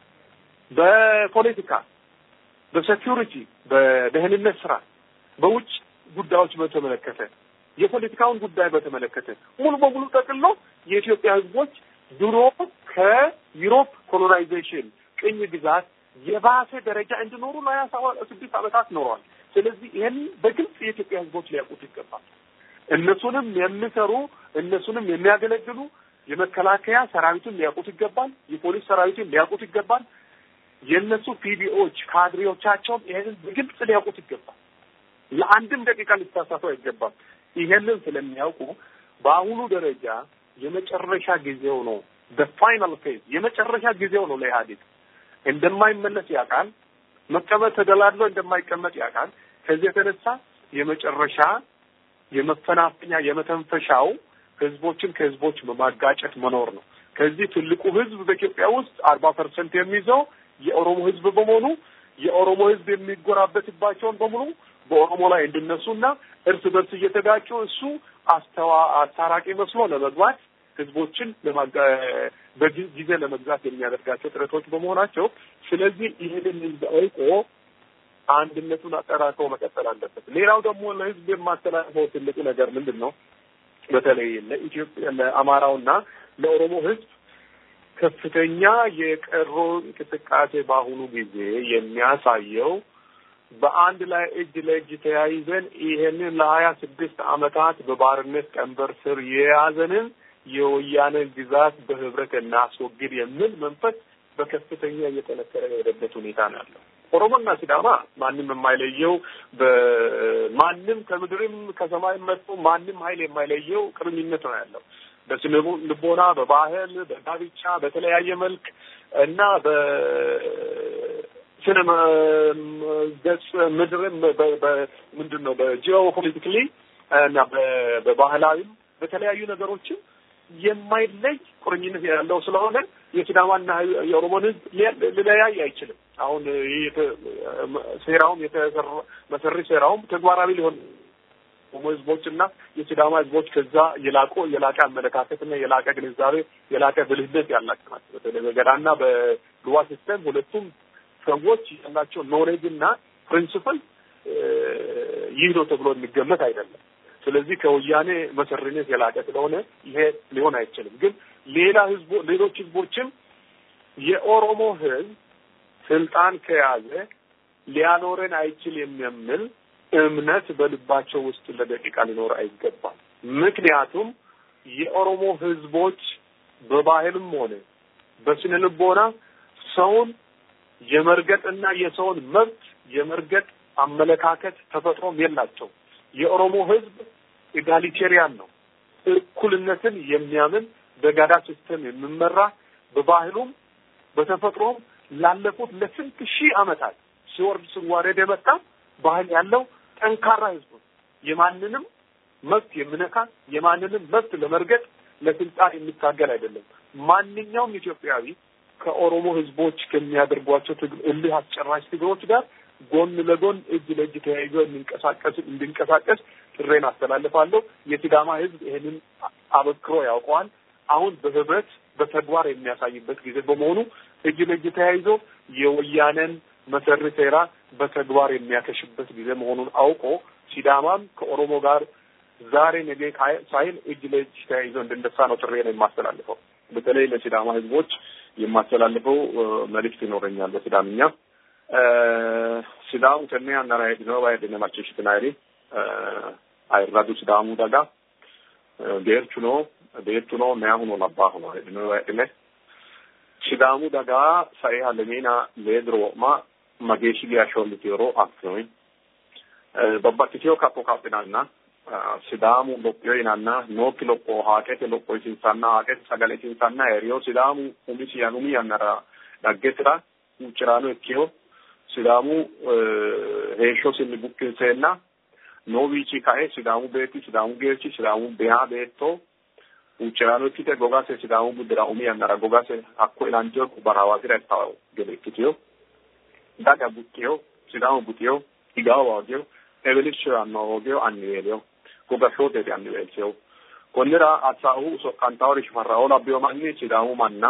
በፖለቲካ በሴኩሪቲ በደህንነት ስራ በውጭ ጉዳዮች በተመለከተ የፖለቲካውን ጉዳይ በተመለከተ ሙሉ በሙሉ ጠቅልሎ የኢትዮጵያ ህዝቦች ድሮ ከዩሮፕ ኮሎናይዜሽን ቅኝ ግዛት የባሰ ደረጃ እንዲኖሩ ለሀያ ስድስት ዓመታት ኖረዋል። ስለዚህ ይሄን በግልጽ የኢትዮጵያ ህዝቦች ሊያውቁት ይገባል። እነሱንም የሚሰሩ እነሱንም የሚያገለግሉ የመከላከያ ሰራዊቱን ሊያውቁት ይገባል። የፖሊስ ሰራዊቱን ሊያውቁት ይገባል። የነሱ ፒዲኦች ካድሬዎቻቸው ይሄንን በግልጽ ሊያውቁት ይገባል። ለአንድም ደቂቃ ሊሳሳቱ አይገባም። ይሄንን ስለሚያውቁ በአሁኑ ደረጃ የመጨረሻ ጊዜው ነው። the final phase የመጨረሻ ጊዜው ነው። ለኢህአዴግ እንደማይመለስ ያውቃል። መቀመጥ ተደላድሎ እንደማይቀመጥ ያውቃል። ከዚህ የተነሳ የመጨረሻ የመፈናፈኛ የመተንፈሻው ህዝቦችን ከህዝቦች በማጋጨት መኖር ነው። ከዚህ ትልቁ ህዝብ በኢትዮጵያ ውስጥ አርባ ፐርሰንት የሚይዘው የኦሮሞ ህዝብ በመሆኑ የኦሮሞ ህዝብ የሚጎራበትባቸውን በሙሉ በኦሮሞ ላይ እንድነሱና እርስ በርስ እየተጋጩ እሱ አስተዋ አታራቂ መስሎ ለመግባት ህዝቦችን በጊዜ ለመግዛት የሚያደርጋቸው ጥረቶች በመሆናቸው ስለዚህ ይሄንን ህዝብ አይቆ አንድነቱን አጠራክሮ መቀጠል አለበት። ሌላው ደግሞ ለህዝብ የማስተላልፈው ትልቁ ነገር ምንድነው? በተለይ ለኢትዮጵያ ለአማራውና ለኦሮሞ ህዝብ ከፍተኛ የቀሮ እንቅስቃሴ በአሁኑ ጊዜ የሚያሳየው በአንድ ላይ እጅ ለእጅ ተያይዘን ይሄንን ለሀያ ስድስት ዓመታት በባርነት ቀንበር ስር የያዘንን የወያኔ ግዛት በህብረት እናስወግድ የሚል መንፈስ በከፍተኛ እየጠነከረ የሄደበት ሁኔታ ነው ያለው። ኦሮሞና ሲዳማ ማንም የማይለየው በማንም ከምድርም ከሰማይም መጥቶ ማንም ኃይል የማይለየው ቅርኝነት ነው ያለው። በስነ ልቦና፣ በባህል፣ በጋብቻ በተለያየ መልክ እና በ ስነ ገጽ ምድርም በምንድን ነው በጂኦ ፖለቲካሊ እና በባህላዊም በተለያዩ ነገሮችም የማይለይ ቁርኝነት ያለው ስለሆነ የሲዳማና የኦሮሞን ህዝብ ሊለያይ አይችልም። አሁን ይሄ ሴራውም የተሰራ መሰሪ ሴራውም ተግባራዊ ሊሆን ህዝቦችና የሲዳማ ህዝቦች ከዛ የላቆ የላቀ አመለካከትና የላቀ ግንዛቤ የላቀ ብልህነት ያላቸው ናቸው። በተለይ በገዳና በዱዋ ሲስተም ሁለቱም ሰዎች ያላቸው ኖሌጅ እና ፕሪንሲፕል ይህ ነው ተብሎ የሚገመት አይደለም። ስለዚህ ከወያኔ መሰሪነት የላቀ ስለሆነ ይሄ ሊሆን አይችልም። ግን ሌላ ህዝቦ ሌሎች ህዝቦችም የኦሮሞ ህዝብ ስልጣን ከያዘ ሊያኖረን አይችልም የሚል እምነት በልባቸው ውስጥ ለደቂቃ ሊኖር አይገባም። ምክንያቱም የኦሮሞ ህዝቦች በባህልም ሆነ በስነ ልቦና ሰውን የመርገጥና የሰውን መብት የመርገጥ አመለካከት ተፈጥሮም የላቸው። የኦሮሞ ህዝብ ኢጋሊቴሪያን ነው። እኩልነትን የሚያምን በጋዳ ሲስተም የሚመራ በባህሉም በተፈጥሮም ላለፉት ለስንት ሺህ ዓመታት ሲወርድ ሲዋረድ የመጣ ባህል ያለው ጠንካራ ህዝብ የማንንም መብት የሚነካ የማንንም መብት ለመርገጥ ለስልጣን የሚታገል አይደለም። ማንኛውም ኢትዮጵያዊ ከኦሮሞ ህዝቦች ከሚያደርጓቸው ትግል እልህ አስጨራሽ ትግሎች ጋር ጎን ለጎን እጅ ለእጅ ተያይዞ እንንቀሳቀስ እንድንቀሳቀስ ጥሬን አስተላልፋለሁ። የሲዳማ ህዝብ ይሄንን አበክሮ ያውቀዋል። አሁን በህብረት በተግባር የሚያሳይበት ጊዜ በመሆኑ እጅ ለእጅ ተያይዞ የወያኔን መሰሪ ሴራ በተግባር የሚያከሽበት ጊዜ መሆኑን አውቆ ሲዳማም ከኦሮሞ ጋር ዛሬ ነገ ሳይል እጅ ለእጅ ተያይዞ እንድንደሳ ነው ጥሬን የማስተላልፈው። በተለይ ለሲዳማ ህዝቦች የማስተላልፈው መልእክት ይኖረኛል በሲዳምኛ ሲዳሙ ተነ ያናራይ ነው ባይ ደነማችሽ ተናሪ አይራዱ ሲዳሙ ዳጋ ዴርቹ ነው ዴርቹ ነው ማሁን ወላባሁ ነው ነው አይደለ ሲዳሙ ዳጋ ሳይ ሀለሜና ሌድሮ ማ ማጌሽ ሊያሾል ቲሮ አክቶይ በባክቲዮ ካፖ ካፕናና ሲዳሙ ሎቆይናና ኖክ ሎቆ ሃቀት ሎቆ ሲንሳና ሃቀት ሰጋለ ሲንሳና ኤሪዮ ሲዳሙ ኡሚሲ ያኑሚ ያናራ ዳገትራ ውጭራኑ እኪዮ ሲዳሙ ሄሾ ሲልቡክንሰና ኖቪቺ ካኤ ሲዳሙ ቤቲ ሲዳሙ ጌርቺ ሲዳሙ ቢያ ቤቶ ውጭራኑ ኪተ ጎጋሴ ሲዳሙ ቡድራ ኡሚ ያናራ ጎጋሴ አኮ ኢላንጆ ኩባራዋቲራ ታው ገለክቲዮ ዳጋ ቡኪዮ ሲዳሙ ቡኪዮ ኢጋዋ ወዲዮ ኤቨሊሽ አኖዲዮ አንዌሊዮ ጎጋሾቴ አንዌሊዮ ኮንራ አሳሁ ሶካንታውሪ ሽፈራው ላቢዮ ማግኒ ሲዳሙ ማና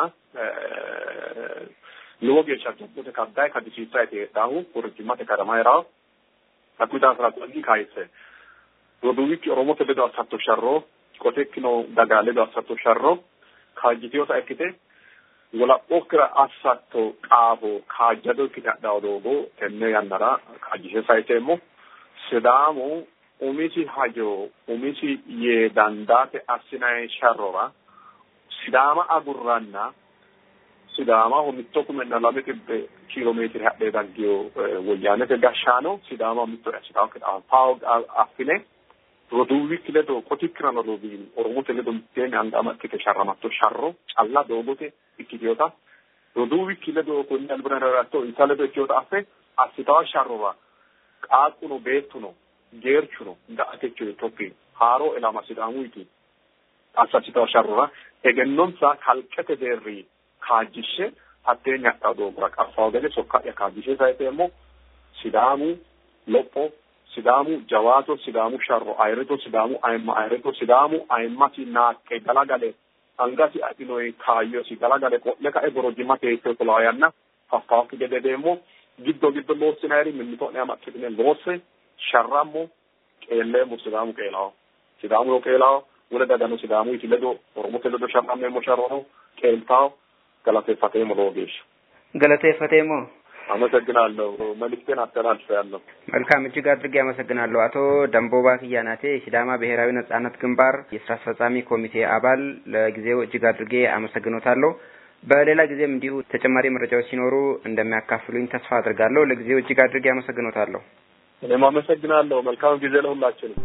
luoge chachuto te kadai kadisita te tahu kurjima te karamaira akuda fraquani kaise roduiki oromo te do asato sharro kotekino dagale do asato sharro kajitio ta ekite wala okra asato qabo kajado kita daodogo tenne yanara kajise saitemo sedamo umisi hajo umisi ye dandate asinai sharrora sidama agurranna Sidama umittoku menna labete kilometri hadde dagio woyane te gashano Sidama mitto asitaw ka pau afine roduwi kiledo kotikrano roduwi oromo teledo tene andama kete sharramato sharro alla dogote ikidiyota roduwi kiledo ko nalbrarato isaledo ikiyota afe asitaw sharrowa qaquno betuno gerchuno da atecho topi haro elama Sidamu iti asitaw sharrowa egenonsa kalkete derri ካጅሽ አተኛ ታዶ ብራቃፋው ገለ ሶካ ያካጅሽ ሳይተሞ ሲዳሙ ሎፖ ሲዳሙ ጀዋቶ ሲዳሙ ሻሮ አይረቶ ሲዳሙ አይማ አይረቶ ሲዳሙ አይማ ሲና ከገላጋለ አንጋሲ አዲኖይ ካዮ ሲገላጋለ ለካ ኤቦሮጂማ ተይቶ ተላያና ፋፋው ገደደሞ ግዶ ግዶ ሎስናሪ ምንቶ ያማጥነ ሎስ ሸራሞ ቀለ ሙስላሙ ቀላው ሲዳሙ ቀላው ወለዳ ዳኑ ሲዳሙ ይትለዶ ኦሮሞ ተለዶ ሸራሞ ሞሻሮ ነው ቀልታው ገላቴፋቴሞ ሎጌሽ ገላቴፋቴሞ አመሰግናለሁ። መልእክቴን አስተላልፋለሁ። መልካም እጅግ አድርጌ አመሰግናለሁ። አቶ ደንቦባ ኪያናቴ ሲዳማ ብሔራዊ ነጻነት ግንባር የሥራ አስፈጻሚ ኮሚቴ አባል፣ ለጊዜው እጅግ አድርጌ አመሰግኖታለሁ። በሌላ ጊዜም እንዲሁ ተጨማሪ መረጃዎች ሲኖሩ እንደሚያካፍሉኝ ተስፋ አድርጋለሁ። ለጊዜው እጅግ አድርጌ አመሰግኖታለሁ። እኔም አመሰግናለሁ። መልካም ጊዜ ለሁላችንም።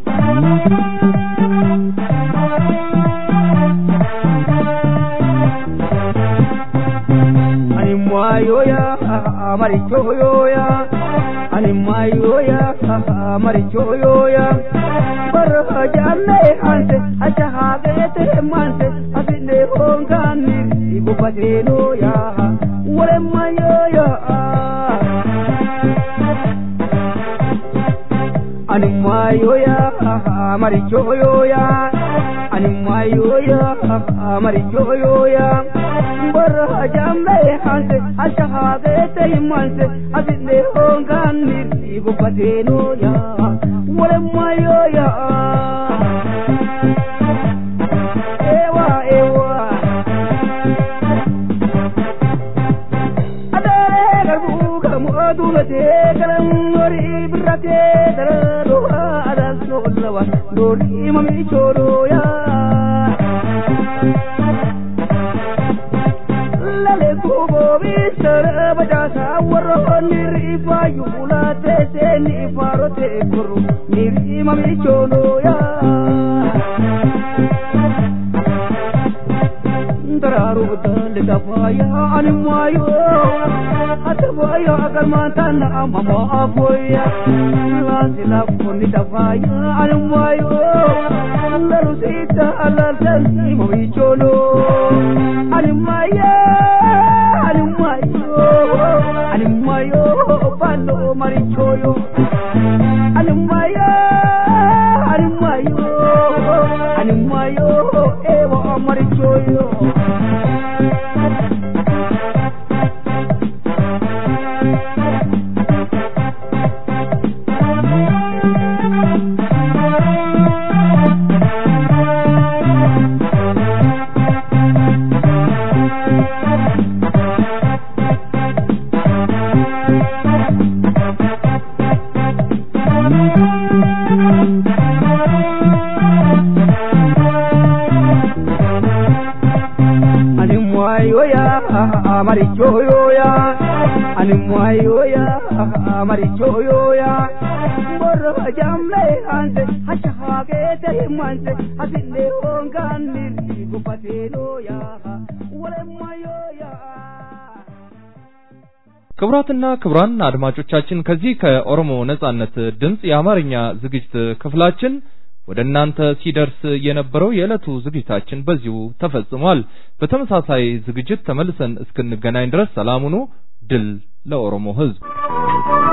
Animayoya, amarichoyoya, animayoya, amarichoyoya. Barajane hanse, achahagete manse, asinde hongani, ibupatenoya, walemayoya. Animayoya, amarichoyoya, animayoya, amarichoyoya. Barajane hanse, achahagete manse, asinde hongani, ibupatenoya, walemayoya. Ewa ewa. Adurate karam ori brate daro adas nolawa dori mami choro ya lale kubo bisara bajasa waro niri bayula te se ni farote kuru niri mami choro ya dararu dal gafaya animayo atavaya agarmantana mama apoya lasila kuni davaya animayo larusita alalsan moicholo animaya animayo animayo palo marichoyo animaya animayo animayo ewa marichoyo. Marichoyoya, animayoya, marichoyoya. Borra jamle hanse, hachahagete manse, asinde hongani, ibupatenoya, walemayoya. ክቡራትና ክቡራን አድማጮቻችን ከዚህ ከኦሮሞ ነጻነት ድምጽ የአማርኛ ዝግጅት ክፍላችን ወደ እናንተ ሲደርስ የነበረው የዕለቱ ዝግጅታችን በዚሁ ተፈጽሟል። በተመሳሳይ ዝግጅት ተመልሰን እስክንገናኝ ድረስ ሰላም ሁኑ። ድል ለኦሮሞ ሕዝብ።